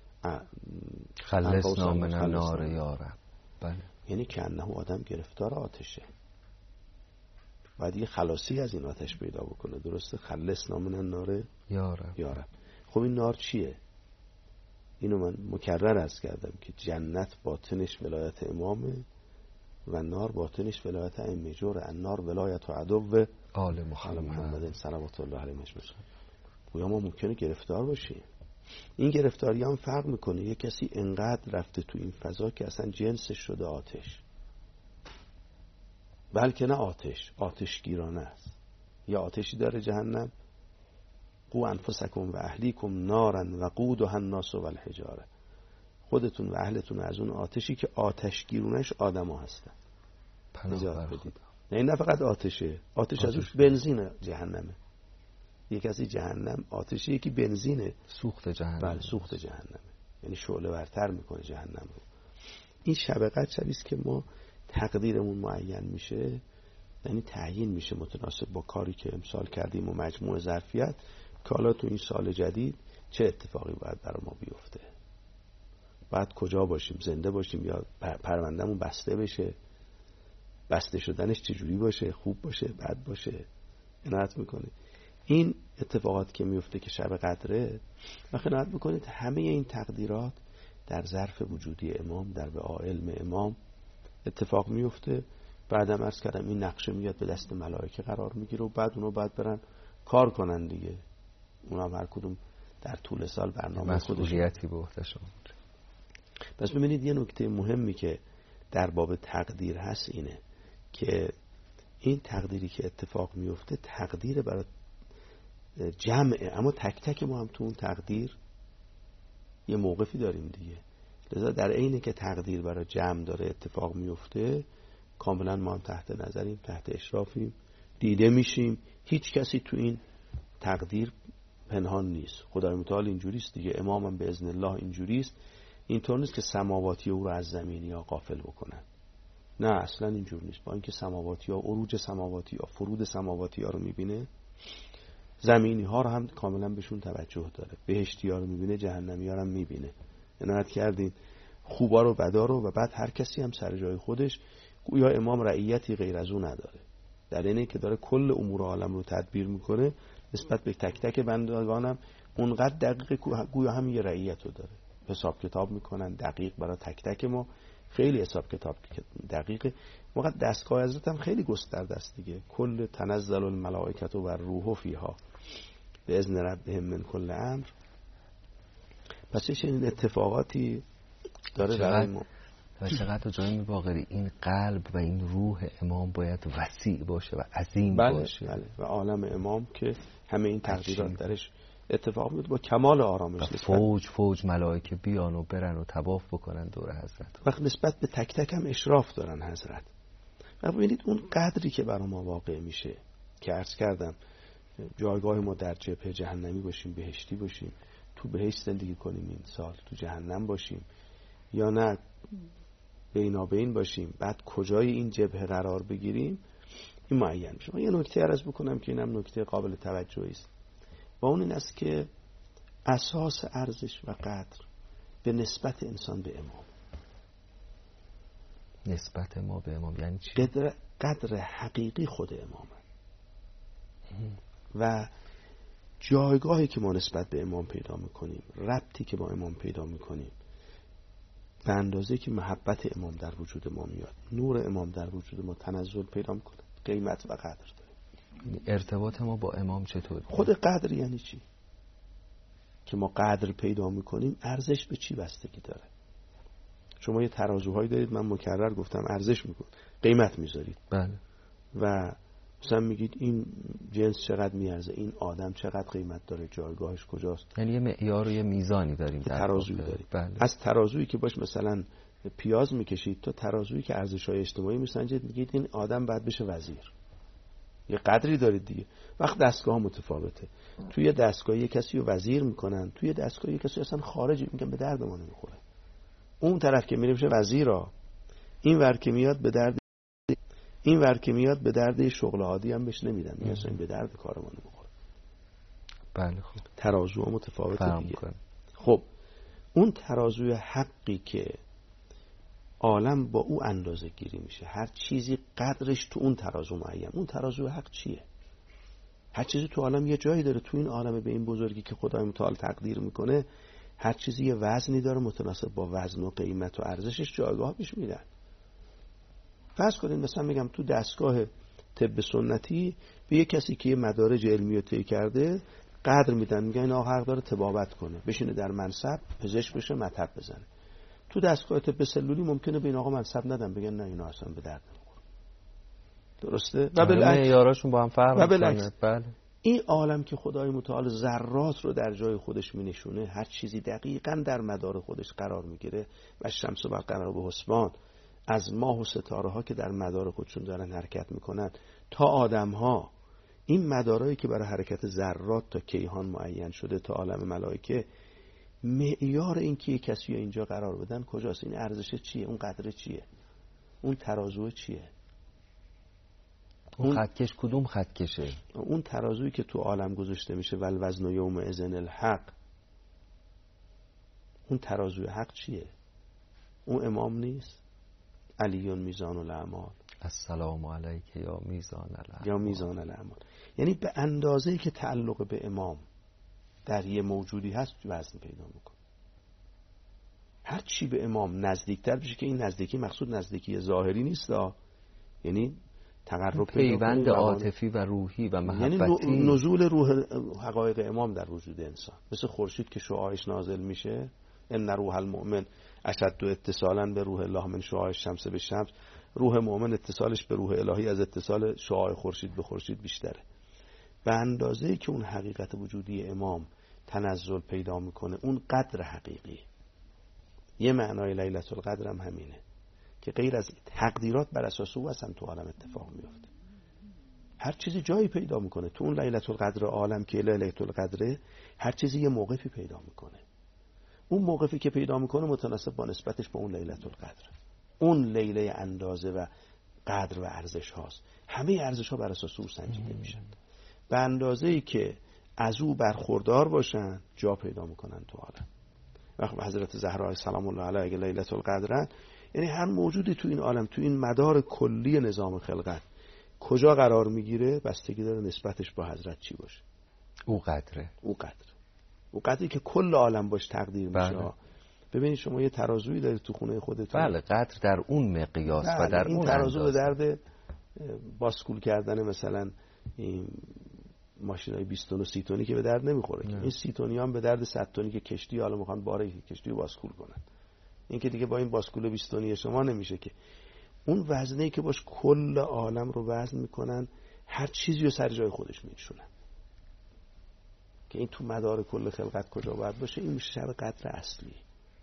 خلصنا من النار یا رب. بله. یعنی که انه آدم گرفتار آتشه، باید یه خلاصی از این آتش پیدا بکنه. درسته؟ خلصنا من النار یا رب. خب این نار چیه؟ اینو من مکرر عرض کردم که جنت باطنش ولایت امامه و نار باطنش ولایت ائمه جوره. النار ولایت و عدو آل محمد صلوات الله علیه و گویا ما ممکنه گرفتار باشیم. این گرفتاری هم فرق میکنه. یه کسی انقدر رفته تو این فضا که اصلا جنسش شده آتش، بلکه نه آتشگیرانه است. یا آتشی داره جهنم، قو انفسکم و اهلیکم نارا وقودها الناس والحجاره، خودتون و اهلتون از اون آتشی که آتشگیرونش آدما هستن نجات بدید. نه فقط آتشه، آتش ازش بنزین جهنمه. یک کسی جهنم آتشی، یکی بنزینه سوخت جهنم. بله سوخت جهنمه، یعنی شعله ورتر میکنه جهنم رو. این شب قدر شبیست که ما تقدیرمون معین میشه، یعنی تعیین میشه متناسب با کاری که امسال کردیم و مجموع ظرفیت که حالا تو این سال جدید چه اتفاقی باید برای ما بیفته، باید کجا باشیم، زنده باشیم یا پروندهمون بسته بشه، بسته شدنش چجوری باشه، خوب باشه بد باشه، عنایت میکنه. این اتفاقات که میفته که شب قدره و عنایت میکنید همه این تقدیرات در ظرف وجودی امام، در وعاء علم امام اتفاق میفته. بعدم عرض کردم این نقشه میاد به دست ملائکه قرار میگیره و بعد اونو باید برن کار کنن دیگه. اونا هر کدوم در طول سال برنامه مسئولیتی به عهده‌شون. پس ببینید یه نکته مهمی که در باب تقدیر هست اینه که این تقدیری که اتفاق میفته تقدیر برای جمعه، اما تک تک ما هم تو اون تقدیر یه موقفی داریم دیگه. لذا در عینی که تقدیر برای جمع داره اتفاق میفته، کاملا ما هم تحت نظریم، تحت اشرافیم، دیده میشیم. هیچ کسی تو این تقدیر پنهان نیست. خدای متعال اینجوریست دیگه، امامم به اذن الله اینجوریست. اینطور نیست که سماواتی او رو از زمینی ها غافل بکنن، نه اصلا اینجور نیست. با اینکه سماواتی ها، عروج سماواتی ها، فرود سماواتی ها رو میبینه، زمینی ها رو هم کاملا بهشون توجه داره، بهشتی ها رو میبینه، جهنمی ها رو هم میبینه. عنایت کردین خوبا رو بدا رو، و بعد هر کسی هم سر جای خودش. گویا امام رعیتی غیر از اون نداره، در اینه که داره کل امور عالم رو تدبیر میکنه، نسبت به تک تک بندگانم اونقدر دقیق گویا هم یه رعیت رو داره. حساب کتاب میکنن دقیق برای تک تک ما، خیلی حساب کتاب دقیقه. موقع دستگاه حضرت هم خیلی گسترده است دیگه. کل تنزل الملائکه و الروح فیها به اذن ربهم من کل امر. پس این اتفاقاتی داره در ما. و چقدر جای باقری این قلب و این روح امام باید وسیع باشه و عظیم باشه. بله. و عالم امام که همه این تقدیرات درش اتفاق میفته با کمال آرامش. فوج ملائکه بیان و برن و طواف بکنن دور حضرت. وقت نسبت به تک تک هم اشراف دارن حضرت. و ببینید اون قدری که برای ما واقع میشه که عرض کردم جایگاه ما در جبهه جهنمی باشیم، بهشتی باشیم، تو بهشت زندگی کنیم این سال، تو جهنم باشیم یا نه بینابین باشیم، بعد کجای این جبهه قرار بگیریم، این معین میشه. یه نکته عرض بکنم که اینم نکته قابل توجهی است و اون این است که اساس ارزش و قدر به نسبت انسان به امام. نسبت ما به امام یعنی چی؟ قدر حقیقی خود امام و جایگاهی که ما نسبت به امام پیدا میکنیم، ربطی که با امام پیدا میکنیم، به اندازه که محبت امام در وجود ما میاد، نور امام در وجود ما تنزل پیدا میکنه، قیمت و قدر داره. ارتباط ما با امام چطوری؟ خود قدر یعنی چی؟ که ما قدر پیدا میکنیم، ارزش به چی بستگی داره؟ شما یه ترازوهایی دارید، من مکرر گفتم ارزش میکنید، قیمت میذارید. بله. و مثلا میگید این جنس چقدر میارزه، این آدم چقدر قیمت داره، جایگاهش کجاست. یعنی یه معیار و یه میزانی داریم، ترازویی داریم. بله. از ترازویی که باش مثلا پیاز میکشید تا ترازویی که ارزش‌های اجتماعی میسنجید، میگید این آدم باید بشه وزیر. یه قدری دارید دیگه. وقت دستگاه متفاوته. توی دستگاه یه کسی رو وزیر میکنن، توی دستگاه یه کسی اصلا خارجی، میگن به درد ما نمیخوره. اون طرف که میره میشه وزیرا، این ور که میاد به درد شغل عادی هم بهش نمیدن، میگن این به درد کارمون نمیخوره. بله خب ترازوها متفاوته دیگه. کنم. خب اون ترازوی حقی که عالم با او اندازه گیری میشه، هر چیزی قدرش تو اون ترازو معین. اون ترازوی حق چیه؟ هر چیزی تو عالم یه جایی داره، تو این عالم به این بزرگی که خدای متعال تقدیر میکنه، هر چیزی یه وزنی داره، متناسب با وزن و قیمت و ارزشش جایگاه پیش میدن. فرض کنید مثلا میگم تو دستگاه طب سنتی به یه کسی که یه مدارج علمی رو طی کرده قدر میدن، میگن این آقا حق داره طبابت کنه، بشینه در منصب پزشک بشه، مطب بزنه. تو دستگاه طب سلولی ممکنه به این آقا منصب ندن، بگن نه اینا اصلا به درد نمیخوره. درسته؟ و بالعکس معیاراشون با هم فرق میکنه. بله. این عالم که خدای متعال ذرات رو در جای خودش مینشونه، هر چیزی دقیقاً در مدار خودش قرار میگیره و شمس و قمر به حسبان، از ماه و ستاره ها که در مدار خودشون دارن حرکت میکنن تا آدم ها، این مدارایی که برای حرکت ذرات تا کیهان معین شده تا عالم ملائکه، معیار این که یک کسی اینجا قرار بدن کجاست؟ این ارزش چیه؟ اون قدر چیه؟ اون ترازو چیه؟ اون خطکش کدوم خطکشه؟ اون ترازویی که تو عالم گذاشته میشه والوزن یومئذ الحق، اون ترازوی حق چیه؟ اون امام نیست؟ علی میزان الاعمال، السلام علیک یا میزان الاعمال، یا میزان الاعمال. یعنی به اندازه‌ای که تعلق به امام در یه موجودی هست وزن پیدا میکنه. هر چی به امام نزدیکتر بشه، که این نزدیکی مقصود نزدیکی ظاهری نیست، یعنی تقرب پیوند عاطفی و روحی و محبتی، یعنی نزول روح حقایق امام در وجود انسان، مثل خورشید که شعاعش نازل میشه، ان روح المؤمن اشد اتصالا به روح الله من شعاع الشمس به شمس. روح مؤمن اتصالش به روح الهی از اتصال شعاع خورشید به خورشید بیشتره. به اندازه‌ای که اون حقیقت وجودی امام تنزل پیدا میکنه، اون قدر حقیقی. یه معنای لیلة القدر هم همینه که غیر از تقدیرات بر اساس او اصلا تو عالم اتفاق میفته. هر چیزی جایی پیدا میکنه تو اون لیلة القدر عالم که لیلة القدره، هر چیزی یه موقفی پیدا میکنه. اون موقفی که پیدا میکنه متناسب با نسبتش با اون لیلة القدر. اون لیله اندازه و قدر و ارزش هاست. همه ارزش ها بر اساس او سنجیده میشن. به اندازه‌ای که از او برخوردار باشن جا پیدا میکنن تو عالم. وقتی حضرت زهرا سلام الله علیها اگه لیلة القدر، یعنی هر موجودی تو این عالم، تو این مدار کلی نظام خلقت کجا قرار میگیره بستگی داره نسبتش با حضرت چی باشه. او قدره، او قدری که کل عالم باش تقدیر میشه. بله. ببینید شما یه ترازویی دارید تو خونه خودتون. بله، قدر در اون مقیاس و در این اون ترازو اندازه. به درد باسکول کردن مثلا این ماشینای 20 تن و 30 تنی که به درد نمیخوره که. این 30 تنی هم به درد 100 تنی که کشتی حالا میخوان باره کشتی رو باسکول کنن. این که دیگه با این باسکول 20 تنی شما نمیشه که. اون وزنه‌ای که باش کل عالم رو وزن میکنن، هر چیزی رو سر جای خودش میشونن، که این تو مدار کل خلقت کجا باید باشه. این میشه شب قدر اصلی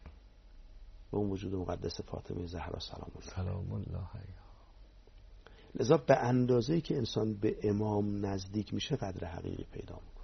به اون وجود مقدس فاطمه زهرا سلام الله علیها. لذا به اندازه‌ای که انسان به امام نزدیک میشه قدر حقیقی پیدا میکنه.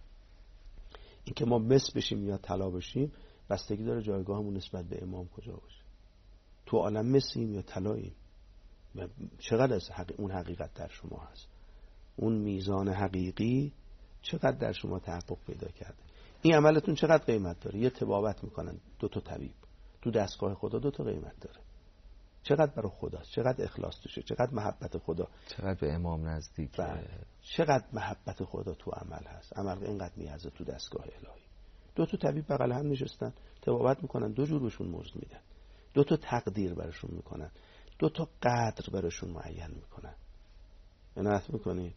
این که ما مس بشیم یا طلا بشیم بستگی داره جایگاهمون نسبت به امام کجا باشه. تو عالم مسیم یا طلاییم، چقدر از اون حقیقت در شما هست، اون میزان حقیقی چقدر در شما تحقق پیدا کرده. این عملتون چقدر قیمت داره. یه طبابت میکنن 2 تا طبیب تو دستگاه خدا 2 تا قیمت داره. چقدر برای خداست، چقدر اخلاص توشه، چقدر محبت خدا، چقدر به امام نزدیکه، چقدر محبت خدا تو عمل هست. عمل اینقدر میارزه تو دستگاه الهی. 2 تا طبیب بغل هم نشستن طبابت میکنن، 2 جور بهشون مزد میدن، 2 تا تقدیر براشون میکنن، 2 تا قدر براشون معین میکنن. عنایت میکنید.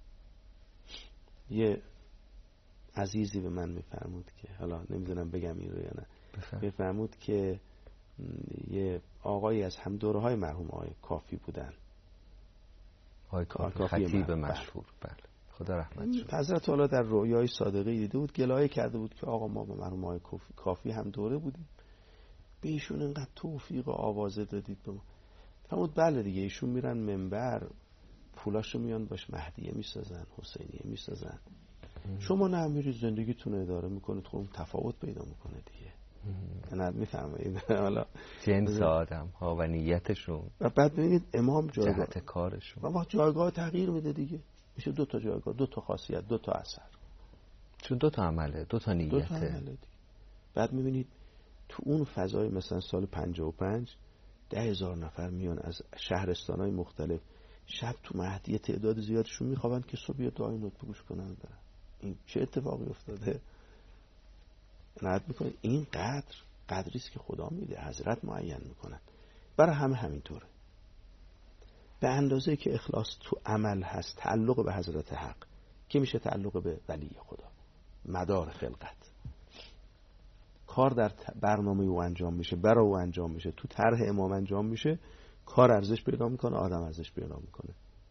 یه عزیزی به من میفرمود که حالا نمیدونم بگم این رو یا نه، میفرمود که یه آقایی از هم دوره های مرحوم آقای کافی بودن، آقای کافی خطیب مشهور، بله خدا رحمت شه. حضرت والا در رویای صادقی دیده بود، گلایه کرده بود که آقا ما با مرحوم آقای کافی هم دوره بودیم، به ایشون اینقدر توفیق و آوازه دادید به ما. فرمود بله دیگه، ایشون میرن منبر پولاشو میان باش مهدیه میسازن، حسینیه میسازن، شما نه میرید زندگیتون اداره میکنید، خب تفاوت پیدا میکنه دیگه. نه میفهمید حالا جنس آدم ها و نیتشون و بعد ببینید امام جایگاه جهت کارشون و وقت جایگاه تغییر میده دیگه، میشه 2 تا جایگاه، 2 تا خاصیت، 2 تا اثر، چون 2 تا عمله، 2 تا نیته. بعد میبینید تو اون فضای مثلا سال 55 10,000 نفر میان از شهرستانهای مختلف، شب تو مهدی تعداد زیادشون میخوابن که صبح یا دعای نطق گوش کنن برن. این چه اتفاقی افتاده؟ نهایت میکنه این قدریست که خدا میده، حضرت معین میکنن. برای همه همینطوره. به اندازه که اخلاص تو عمل هست، تعلق به حضرت حق که میشه تعلق به ولی خدا، مدار خلقت. کار در برنامه او انجام میشه، برای او انجام میشه، تو طرح امام انجام میشه، کار ارزش پیدا میکنه، آدم ارزش پیدا میکنه.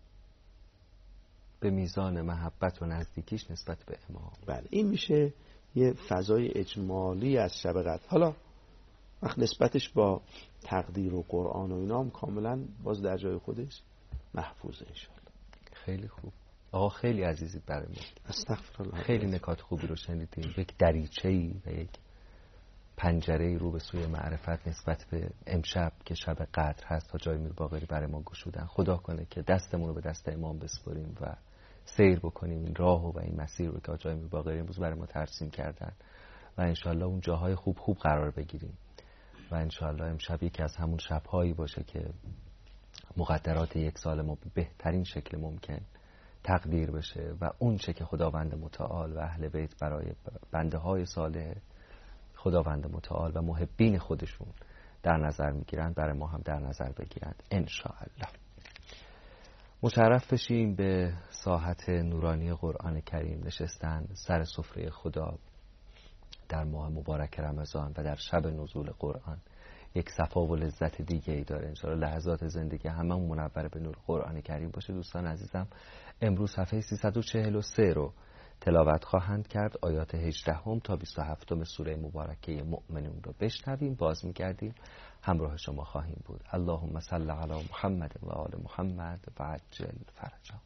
به میزان محبت و نزدیکیش نسبت به امام. بله این میشه یه فضای اجمالی از شب قدر. حالا وقت نسبتش با تقدیر و قرآن و اینا هم کاملا باز در جای خودش محفوظه انشالله. خیلی خوب آقا، خیلی عزیزی برای ما. استغفرالله. خیلی نکات خوبی رو شنیدیم. یک دریچه‌ای و یک پنجره‌ای رو به سوی معرفت نسبت به امشب که شب قدر هست تا جای میر باقری برای ما گشودن. خدا کنه که دستمون رو به دست امام بسپاریم و سیر بکنیم این راه و این مسیر رو که آقای میر باقری امروز برای ما ترسیم کردن و انشالله اون جاهای خوب قرار بگیریم و انشالله امشب یکی از همون شب‌هایی باشه که مقدرات یک سال ما به بهترین شکل ممکن تقدیر بشه و اون چه که خداوند متعال و اهل بیت برای بنده های صالح خداوند متعال و محبین خودشون در نظر میگیرند برای ما هم در نظر بگیرند انشاءالله. مشرف بشیم به ساحت نورانی قرآن کریم، نشستن سر سفره خدا در ماه مبارک رمضان و در شب نزول قرآن یک صفا و لذت دیگه ای داره. انشاءالله لحظات زندگی همه منور به نور قرآن کریم باشه. دوستان عزیزم امروز صفحه 343 رو تلاوت خواهند کرد، آیات 18 تا 27 سوره مبارکه مؤمنون رو بشنویم. باز میگردیم همراه شما خواهیم بود. اللهم صل علی محمد و آل محمد و عجل فرجا.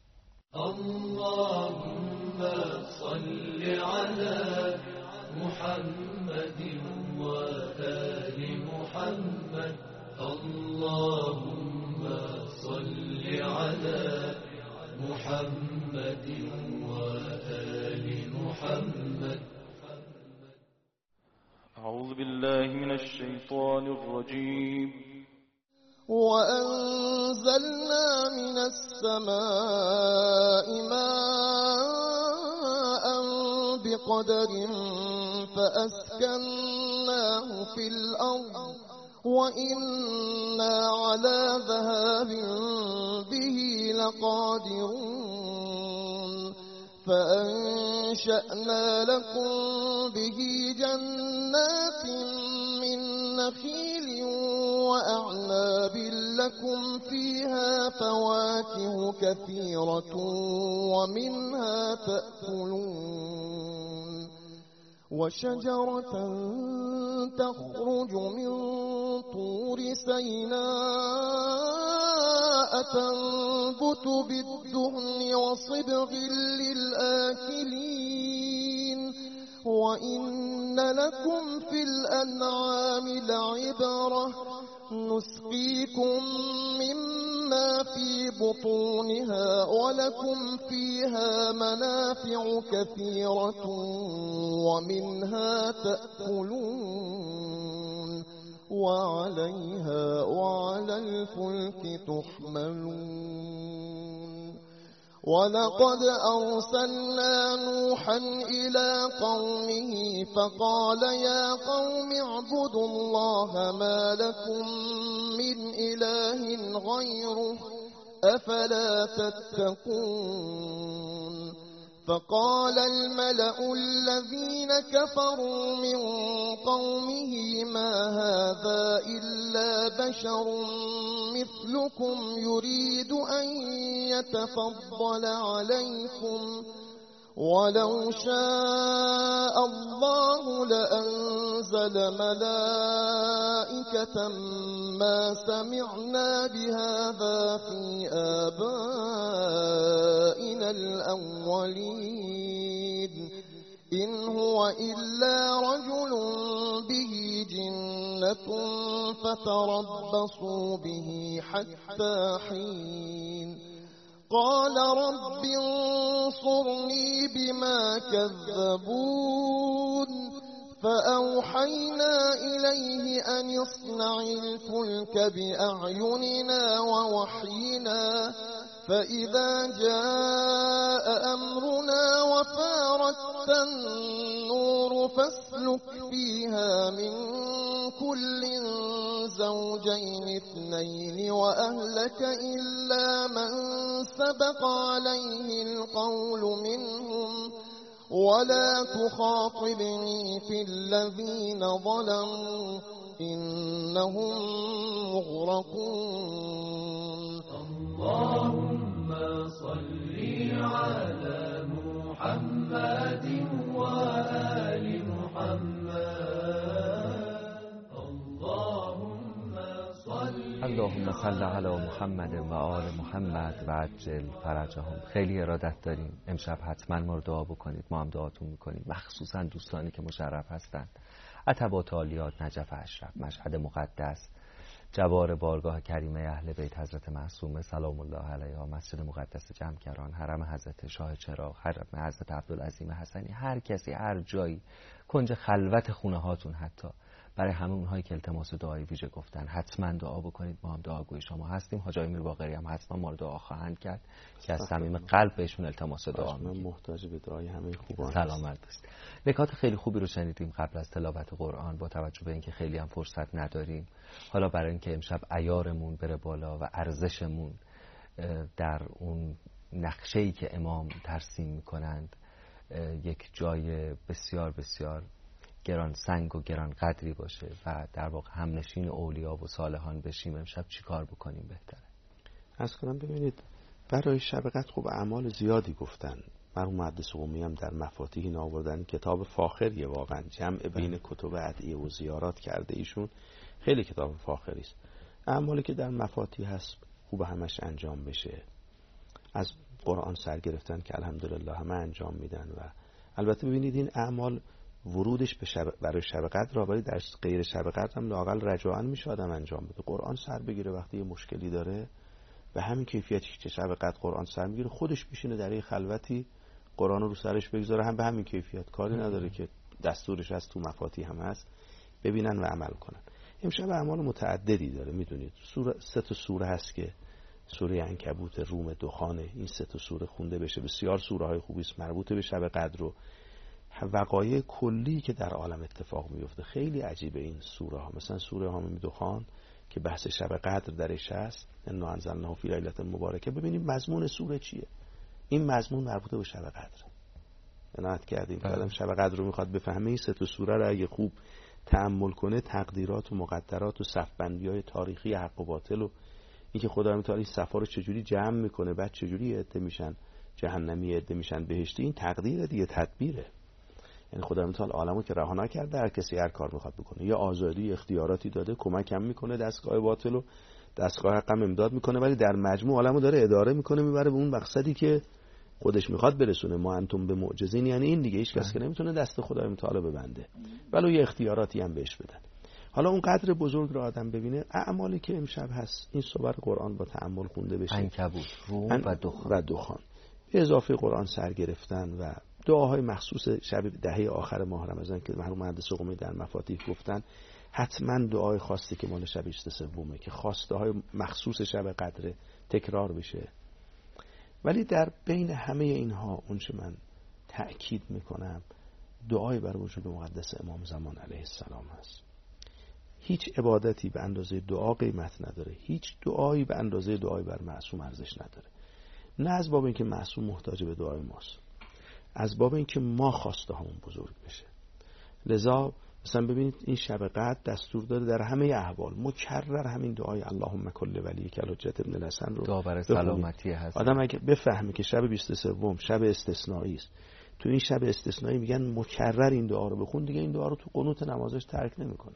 اللهم صل علی محمد و آل محمد. اللهم صل علی محمد و آل محمد. أعوذ بالله من الشيطان الرجيم. وأنزلنا من السماء ماء بقدر فأسكناه في الأرض وإنا على ذهاب به لقادرون. فأنشأنا لكم به جنات من نخيل وأعناب لكم فيها فواكه كثيرة ومنها تأكلون. وشجرة تخرج من طور سيناء تنبت بالدهن وصبغ للآكلين. وإن لكم في الأنعام لعبرة نسقيكم مما في بطونها ولكم فيها منافع كثيرة ومنها تأكلون وعليها وعلى الفلك تحملون. ولقد أرسلنا نوحا إلى قومه فقال يا قوم اعبدوا الله ما لكم من إله غيره أفلا تتقون. فقال الملأ الذين كفروا من قومه ما هذا إلا بشر مثلكم يريد أن يتفضل عليكم ولو شاء الله لأنزل ملائكة ما سمعنا بهذا في آبائنا الأولين إن هو إلا رجل به لكم فتربصوا به حتى حين قال رب انصرني بما كذبون فأوحينا إليه أن يصنع الفلك بأعيننا ووحينا فإذا جاء أمرنا وفارت النور فاسلك فيها من كل زوجين اثنين وأهلك إلا من سبق عليه القول منهم ولا تخاطبني في الذين ظلموا إنهم مغرقون. اللهم صل على محمد وآل محمد. اللهم صل علی محمد و آل محمد و عجل فرجهم. خیلی ارادت داریم امشب حتما ما رو دعا بکنید، ما هم دعاتون میکنیم، مخصوصا دوستانی که مشرف هستند. عتبات عالیات، نجف اشرف، مشهد مقدس، جوار بارگاه کریمه اهل بیت حضرت معصومه سلام الله علیها، مسجد مقدس جمکران، حرم حضرت شاه چراغ، حرم حضرت عبدالعظیم حسنی، هر کسی هر جایی، کنج خلوت خونه هاتون، حتی برای همه اونهایی که التماس دعای ویژه گفتن حتما دعا بکنید. ما هم دعاگوی شما هستیم. حاج امیر باقری هم حتما ما رو دعا خواهند کرد که از صمیم قلب بهشون التماس دعا می‌کنیم. محتاج به دعای همه خوبان. سلامت باشید. نکات خیلی خوبی رو شنیدیم قبل از تلاوت قرآن. با توجه به اینکه خیلی هم فرصت نداریم، حالا برای اینکه امشب عیارمون بره بالا و ارزشمون در اون نقشه‌ای که امام ترسیم می‌کنند یک جای بسیار بسیار گران سنگ و گران قدری باشه و در واقع همنشین اولیا و صالحان بشیم، امشب چی کار بکنیم بهتره؟ از کنم ببینید برای شب قدر خوب اعمال زیادی گفتن. مرحوم محدث قمی هم در مفاتیح این آوردن، کتاب فاخریه، واقعا جمع بین کتب ادعیه و زیارات کرده ایشون، خیلی کتاب فاخری است. اعمالی که در مفاتیح هست خوب همش انجام بشه. از قرآن سر گرفتن که الحمدلله همه انجام میدن و البته ببینید این اعمال ورودش به برای شب قدر را، ولی در غیر شب قدر هم لااقل رجاءً میشه آدم انجام بده. قرآن سر بگیره وقتی یه مشکلی داره، به همین کیفیتی که شب قدر قرآن سر میگیره، خودش میشینه در یه خلوتی قرآن رو سرش بگذاره، هم به همین کیفیت، کاری نداره که دستورش از تو مفاتیح هم هست، ببینن و عمل کنن. امشب اعمال متعددی داره. میدونید سه تا سوره هست که سوره عنکبوت، روم، دخان، این سه تا سوره خونده بشه. بسیار سوره های خوبی است مربوط به شب قدر و وقایع کلی که در عالم اتفاق میفته. خیلی عجیبه این سوره ها. مثلا سوره حامیم دخان که بحث شب قدر درش هست، انا انزلناه فی لیلة مبارکه. ببینیم مضمون سوره چیه. این مضمون مربوط به شب قدر. عنایت کردیم که آدم شب قدر رو میخواد بفهمه، این سه تا سوره رو اگه خوب تأمل کنه، تقدیرات و مقدرات و صفبندی‌های تاریخی حق و باطل و اینکه خدای متعال این صفا رو چجوری جمع میکنه، بعد چجوری عده میشن جهنمی، عده میشن بهشتی، این تقدیر دیگه، تدبیره. یعنی خدای متعال عالمو که رها نکرده، هر کسی هر کار میخواد بکنه، یا آزادی اختیاراتی داده، کمک هم میکنه دستگاه باطل و دستگاه حق هم امداد میکنه، ولی در مجموع عالمو داره اداره میکنه، میبره به اون مقصدی که خودش میخواد برسونه. ما انتم به معجزین، یعنی این دیگه هیچ کس که نمیتونه دست خدای متعال ببنده، ولی یه اختیاراتی هم بهش بدن. حالا اون قدر بزرگ رو آدم ببینه. اعمالی که امشب هست این سوره قرآن با تأمل خونده بشه، عنکبوت، روم و دخان، به اضافه قرآن سر گرفتن و دعاهای مخصوص شب دهه آخر ماه رمضان که مرحوم محدث قمی در مفاتیح گفتن، حتما دعای خاصی که مال شب 23 که خواسته های مخصوص شب قدر تکرار بشه. ولی در بین همه اینها اونچه من تأکید میکنم دعای بر وجود مقدس امام زمان علیه السلام هست. هیچ عبادتی به اندازه دعا قیمت نداره، هیچ دعایی به اندازه دعای بر معصوم ارزش نداره. نه از باب اینکه معصوم محتاج به دعای ماست، از باب اینکه ما خواسته همون بزرگ بشه. لذا مثلا ببینید این شب قدر دستور داره در همه احوال مکرر همین دعای اللهم کل ولیک الحجة ابن الحسن رو دعا برای سلامتی هست. آدم اگه بفهمه که شب 23 شب استثنایی است، تو این شب استثنایی میگن مکرر این دعا رو بخون، دیگه این دعا رو تو قنوت نمازش ترک نمیکنه.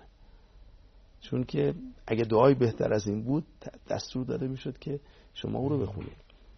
چون که اگه دعای بهتر از این بود دستور داده میشد که شما او رو بخونید.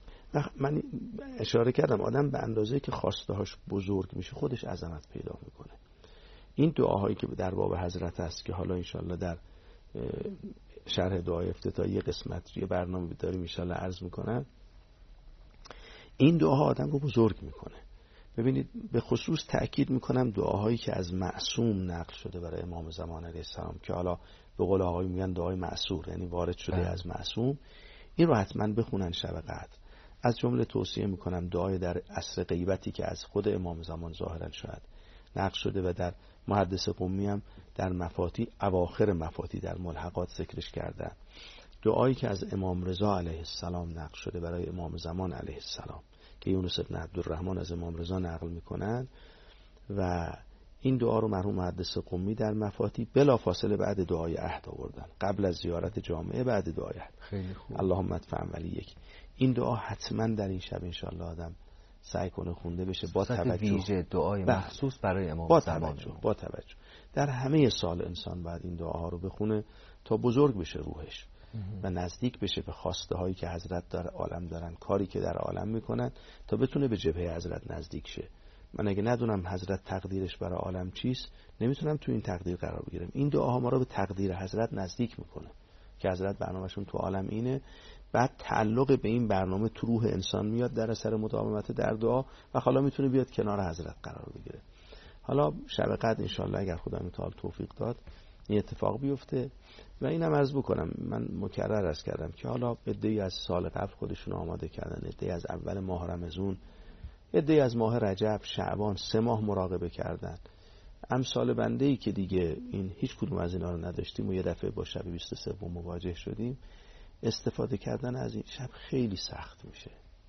من اشاره کردم آدم به اندازه که خواسته هاش بزرگ میشه خودش عظمت پیدا میکنه. این دعاهایی که در باب حضرت هست که حالا انشالله در شرح دعای افتتاحی قسمت یه برنامه داریم انشالله عرض میکنم، این دعاها آدم رو بزرگ میکنه. ببینید به خصوص تأکید میکنم دعاهایی که از معصوم نقل شده برای امام زمان علیه السلام، که حالا به قول آقای میگن دعای معصور، یعنی وارد شده از معصوم، این رو حتما بخونن شب قدر. از جمله توصیه میکنم دعای در عصر غیبتی که از خود امام زمان ظاهرا شاید نقل شده و در محدث قمی هم در مفاتی، اواخر مفاتی در ملحقات ذکرش کردن. دعایی که از امام رضا علیه السلام نقل شده برای امام زمان علیه السلام که یونس بن عبدالرحمن از امام رضا نقل میکنن و این دعا رو مرحوم محدث قمی در مفاتی بلا فاصله بعد دعای عهد آوردن، قبل از زیارت جامعه بعد دعای عهد. خیلی خوب. اللهم ادفع ولی یک. این دعا حتما در این شب انشالله آدم سعی کنه خونده بشه با توجه، ویژه دعای مخصوص برای امام با زمان. با توجه در همه سال انسان باید این دعاها رو بخونه تا بزرگ بشه روحش و نزدیک بشه به خواسته هایی که حضرت در عالم دارن، کاری که در عالم میکنن، تا بتونه به جبهه حضرت نزدیک شه. من اگه ندونم حضرت تقدیرش برای عالم چیست، نمیتونم تو این تقدیر قرار بگیرم. این دعاها ما رو به تقدیر حضرت نزدیک میکنه که حضرت برنامهشون تو عالم اینه، بعد تعلق به این برنامه تو روح انسان میاد در اثر مداومت در دعا و حالا میتونه بیاد کنار حضرت قرار بگیره. حالا شب قدر انشالله اگر خدا متعال توفیق داد این اتفاق بیفته. و اینم عرض بکنم، من مکرر عرض کردم که حالا عده‌ای از سال قبل خودشون آماده کردن، عده‌ای از اول ماه رمضان، عده‌ای از ماه رجب، شعبان، 3 ماه مراقبه کردن. امثال بنده‌ای که دیگه این هیچ کدوم از اینا رو نداشتیم و یه دفعه با شب 23 مواجه شدیم، استفاده کردن از این شب خیلی سخت میشه.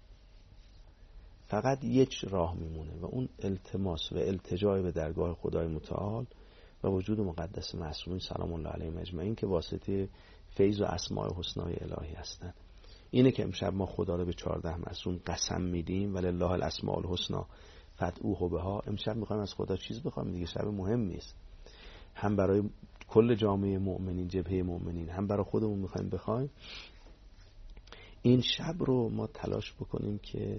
فقط یک راه میمونه و اون التماس و التجای به درگاه خدای متعال و وجود مقدس معصومین سلام الله علیهم اجمعین که واسطه فیض و اسماء حسنای الهی هستن. اینه که امشب ما خدا رو به 14 معصوم قسم میدیم ولله الاسماء الحسنی فادعوه بها. امشب میخوایم از خدا چیز بخوایم دیگه، شب مهمی است، هم برای کل جامعه مؤمنین، جبهه مؤمنین، هم برای خودمون میخوایم بخوایم. این شب رو ما تلاش بکنیم که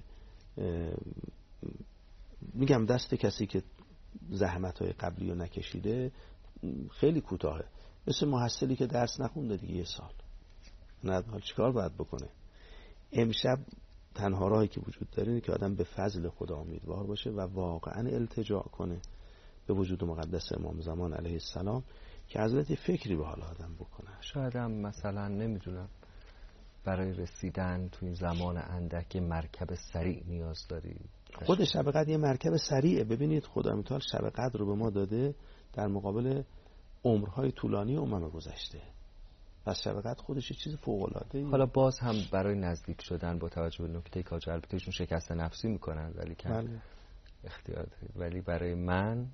میگم دست کسی که زحمت‌های قبلی رو نکشیده خیلی کوتاهه، مثل محصلی که درس نخونده دیگه 1 سال نه حال چیکار باید بکنه. امشب تنها راهی که وجود داره اینه که آدم به فضل خدا امیدوار باشه و واقعا التجا کنه به وجود مقدس امام زمان علیه السلام که حضرت فکری به حال آدم بکنه. شاید هم مثلا نمیدونم برای رسیدن تو این زمان اندک مرکب سریع نیاز داری. خود شب قدر یه مرکب سریعه. ببینید خدا متعال شب قدر رو به ما داده در مقابل عمرهای طولانی امم گذشته. پس شب قدر خودش چیز فوق‌العاده‌ای. حالا باز هم برای نزدیک شدن با توجه به نکته که البته ایشون شکست نفسی میکنن ولی کم اختیار دارید، ولی برای من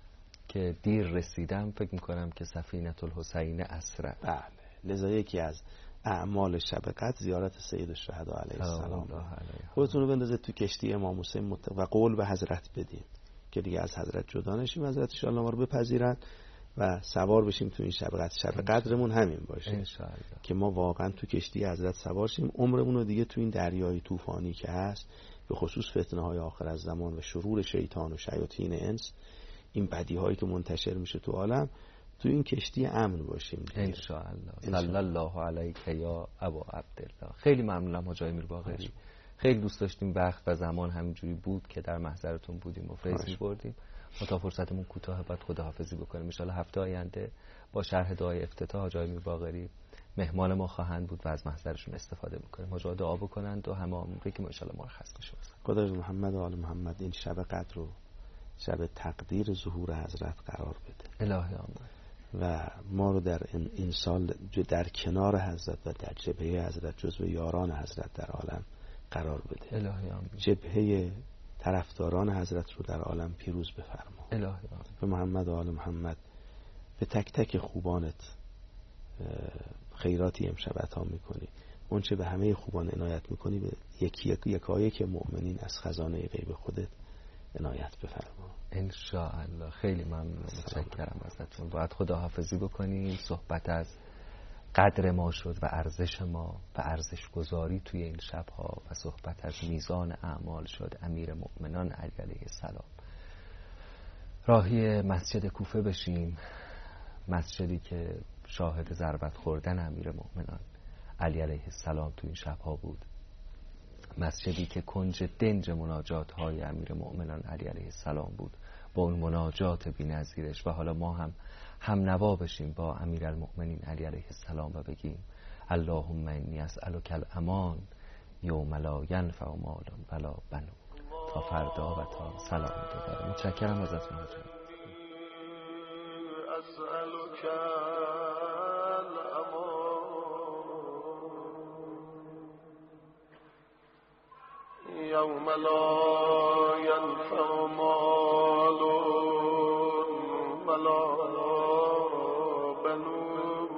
که دیر رسیدم فکر میکنم که سفینه الحسین اسرع. بله، لذا یکی از اعمال شب قدر زیارت سید الشهدا علیه السلام. خودتون رو بندازید تو کشتی امام حسین و قول به حضرت بدین که دیگه از حضرت جدا نشیم، حضرت ان شاء الله ما رو بپذیرن و سوار بشیم تو این شب قدر. شب قدرمون همین باشه که ما واقعا تو کشتی حضرت سوار شیم، عمرمون رو دیگه تو این دریای طوفانی که هست به خصوص فتنه های آخر از زمان و شرور شیطان و شیاطین انس، این بدی هایی که منتشر میشه تو عالم، تو این کشتی امن باشیم ان شاء الله. صلی الله علیک یا ابا عبدالله. خیلی ممنونم حاج امیر باقری، خیلی دوست داشتیم وقت و زمان همینجوری بود که در محضرتون بودیم و فیض می‌بردیم. تا فرصتمون کوتاه بعد خداحافظی بکنیم. ان شاء الله هفته آینده با شرح دعای افتتاح حاج امیر باقری مهمان ما خواهند بود و از محضرشون استفاده می‌کنیم. حاجا دعا بکنند و همه عمری که ان شاء الله مرخص بشه. خدای محمد و آل محمد این شب قدر رو شب تقدیر ظهور حضرت قرار بده. الهی آمین. و ما رو در این سال در کنار حضرت و در جبهه حضرت جزو یاران حضرت در عالم قرار بده. الهی آمین. جبهه طرفداران حضرت رو در عالم پیروز بفرما. الهی آمین. به محمد و آل محمد، به تک تک خوبانت خیراتی امشب عطا میکنی، اون چه به همه خوبان عنایت میکنی به یکایک مؤمنین از خزانه غیب خودت عنایت بفرما. ان شاء الله. خیلی ممنون، متشکرم ازتون. باید خداحافظی بکنیم. صحبت از قدر ما شد و ارزش ما و ارزش گذاری توی این شب‌ها و صحبت از میزان اعمال شد امیر مؤمنان علی علیه السلام. راهی مسجد کوفه بشیم، مسجدی که شاهد ضربت خوردن امیرالمؤمنان علی علیه السلام تو این شبها بود، مسجدی که کنج دنج مناجات های امیرالمؤمنان علی علیه السلام بود با اون مناجات بی‌نظیرش. و حالا ما هم نوا بشیم با امیرالمؤمنین علی علیه السلام و بگیم اللهم انی اسألک الامان یوم لا ینفع مال ولا بنون، تا فردا و تا سلام دوباره. متشکرم ازتون حضرت. اسألک یوم لا ینفع مال ولا بنون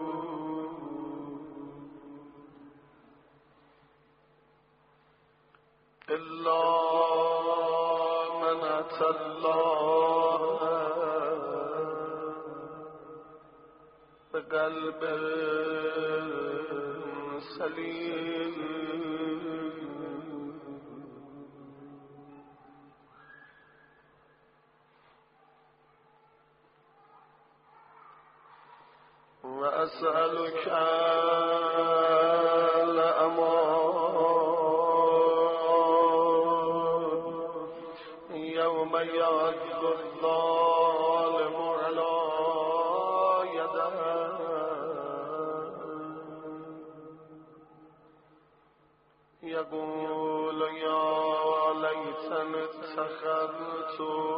الا من اتى الله بقلب سلیم. وأسألك الأمان يوم يعض الظالم على يديه يقول يا ليتني اتخذت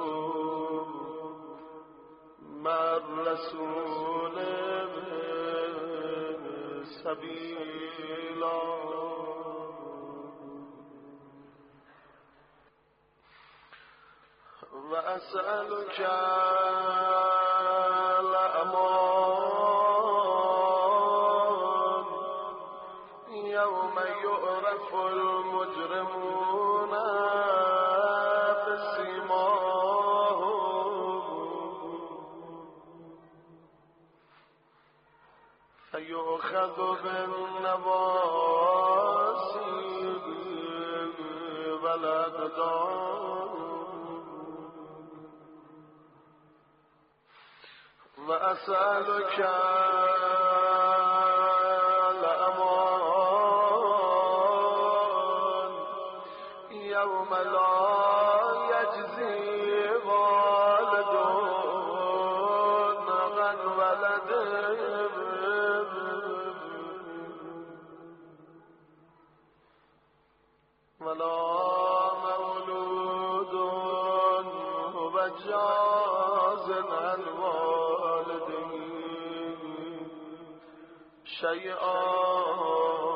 مع الرسول سبيلا. وأسألك الأمان يوم يعرف المجرمون فيؤخذ بالنواصي والأقدام. وأسألك الأمان يوم لا يجزي والد عن ولده ولا مولود هو جاز عن والده شيئا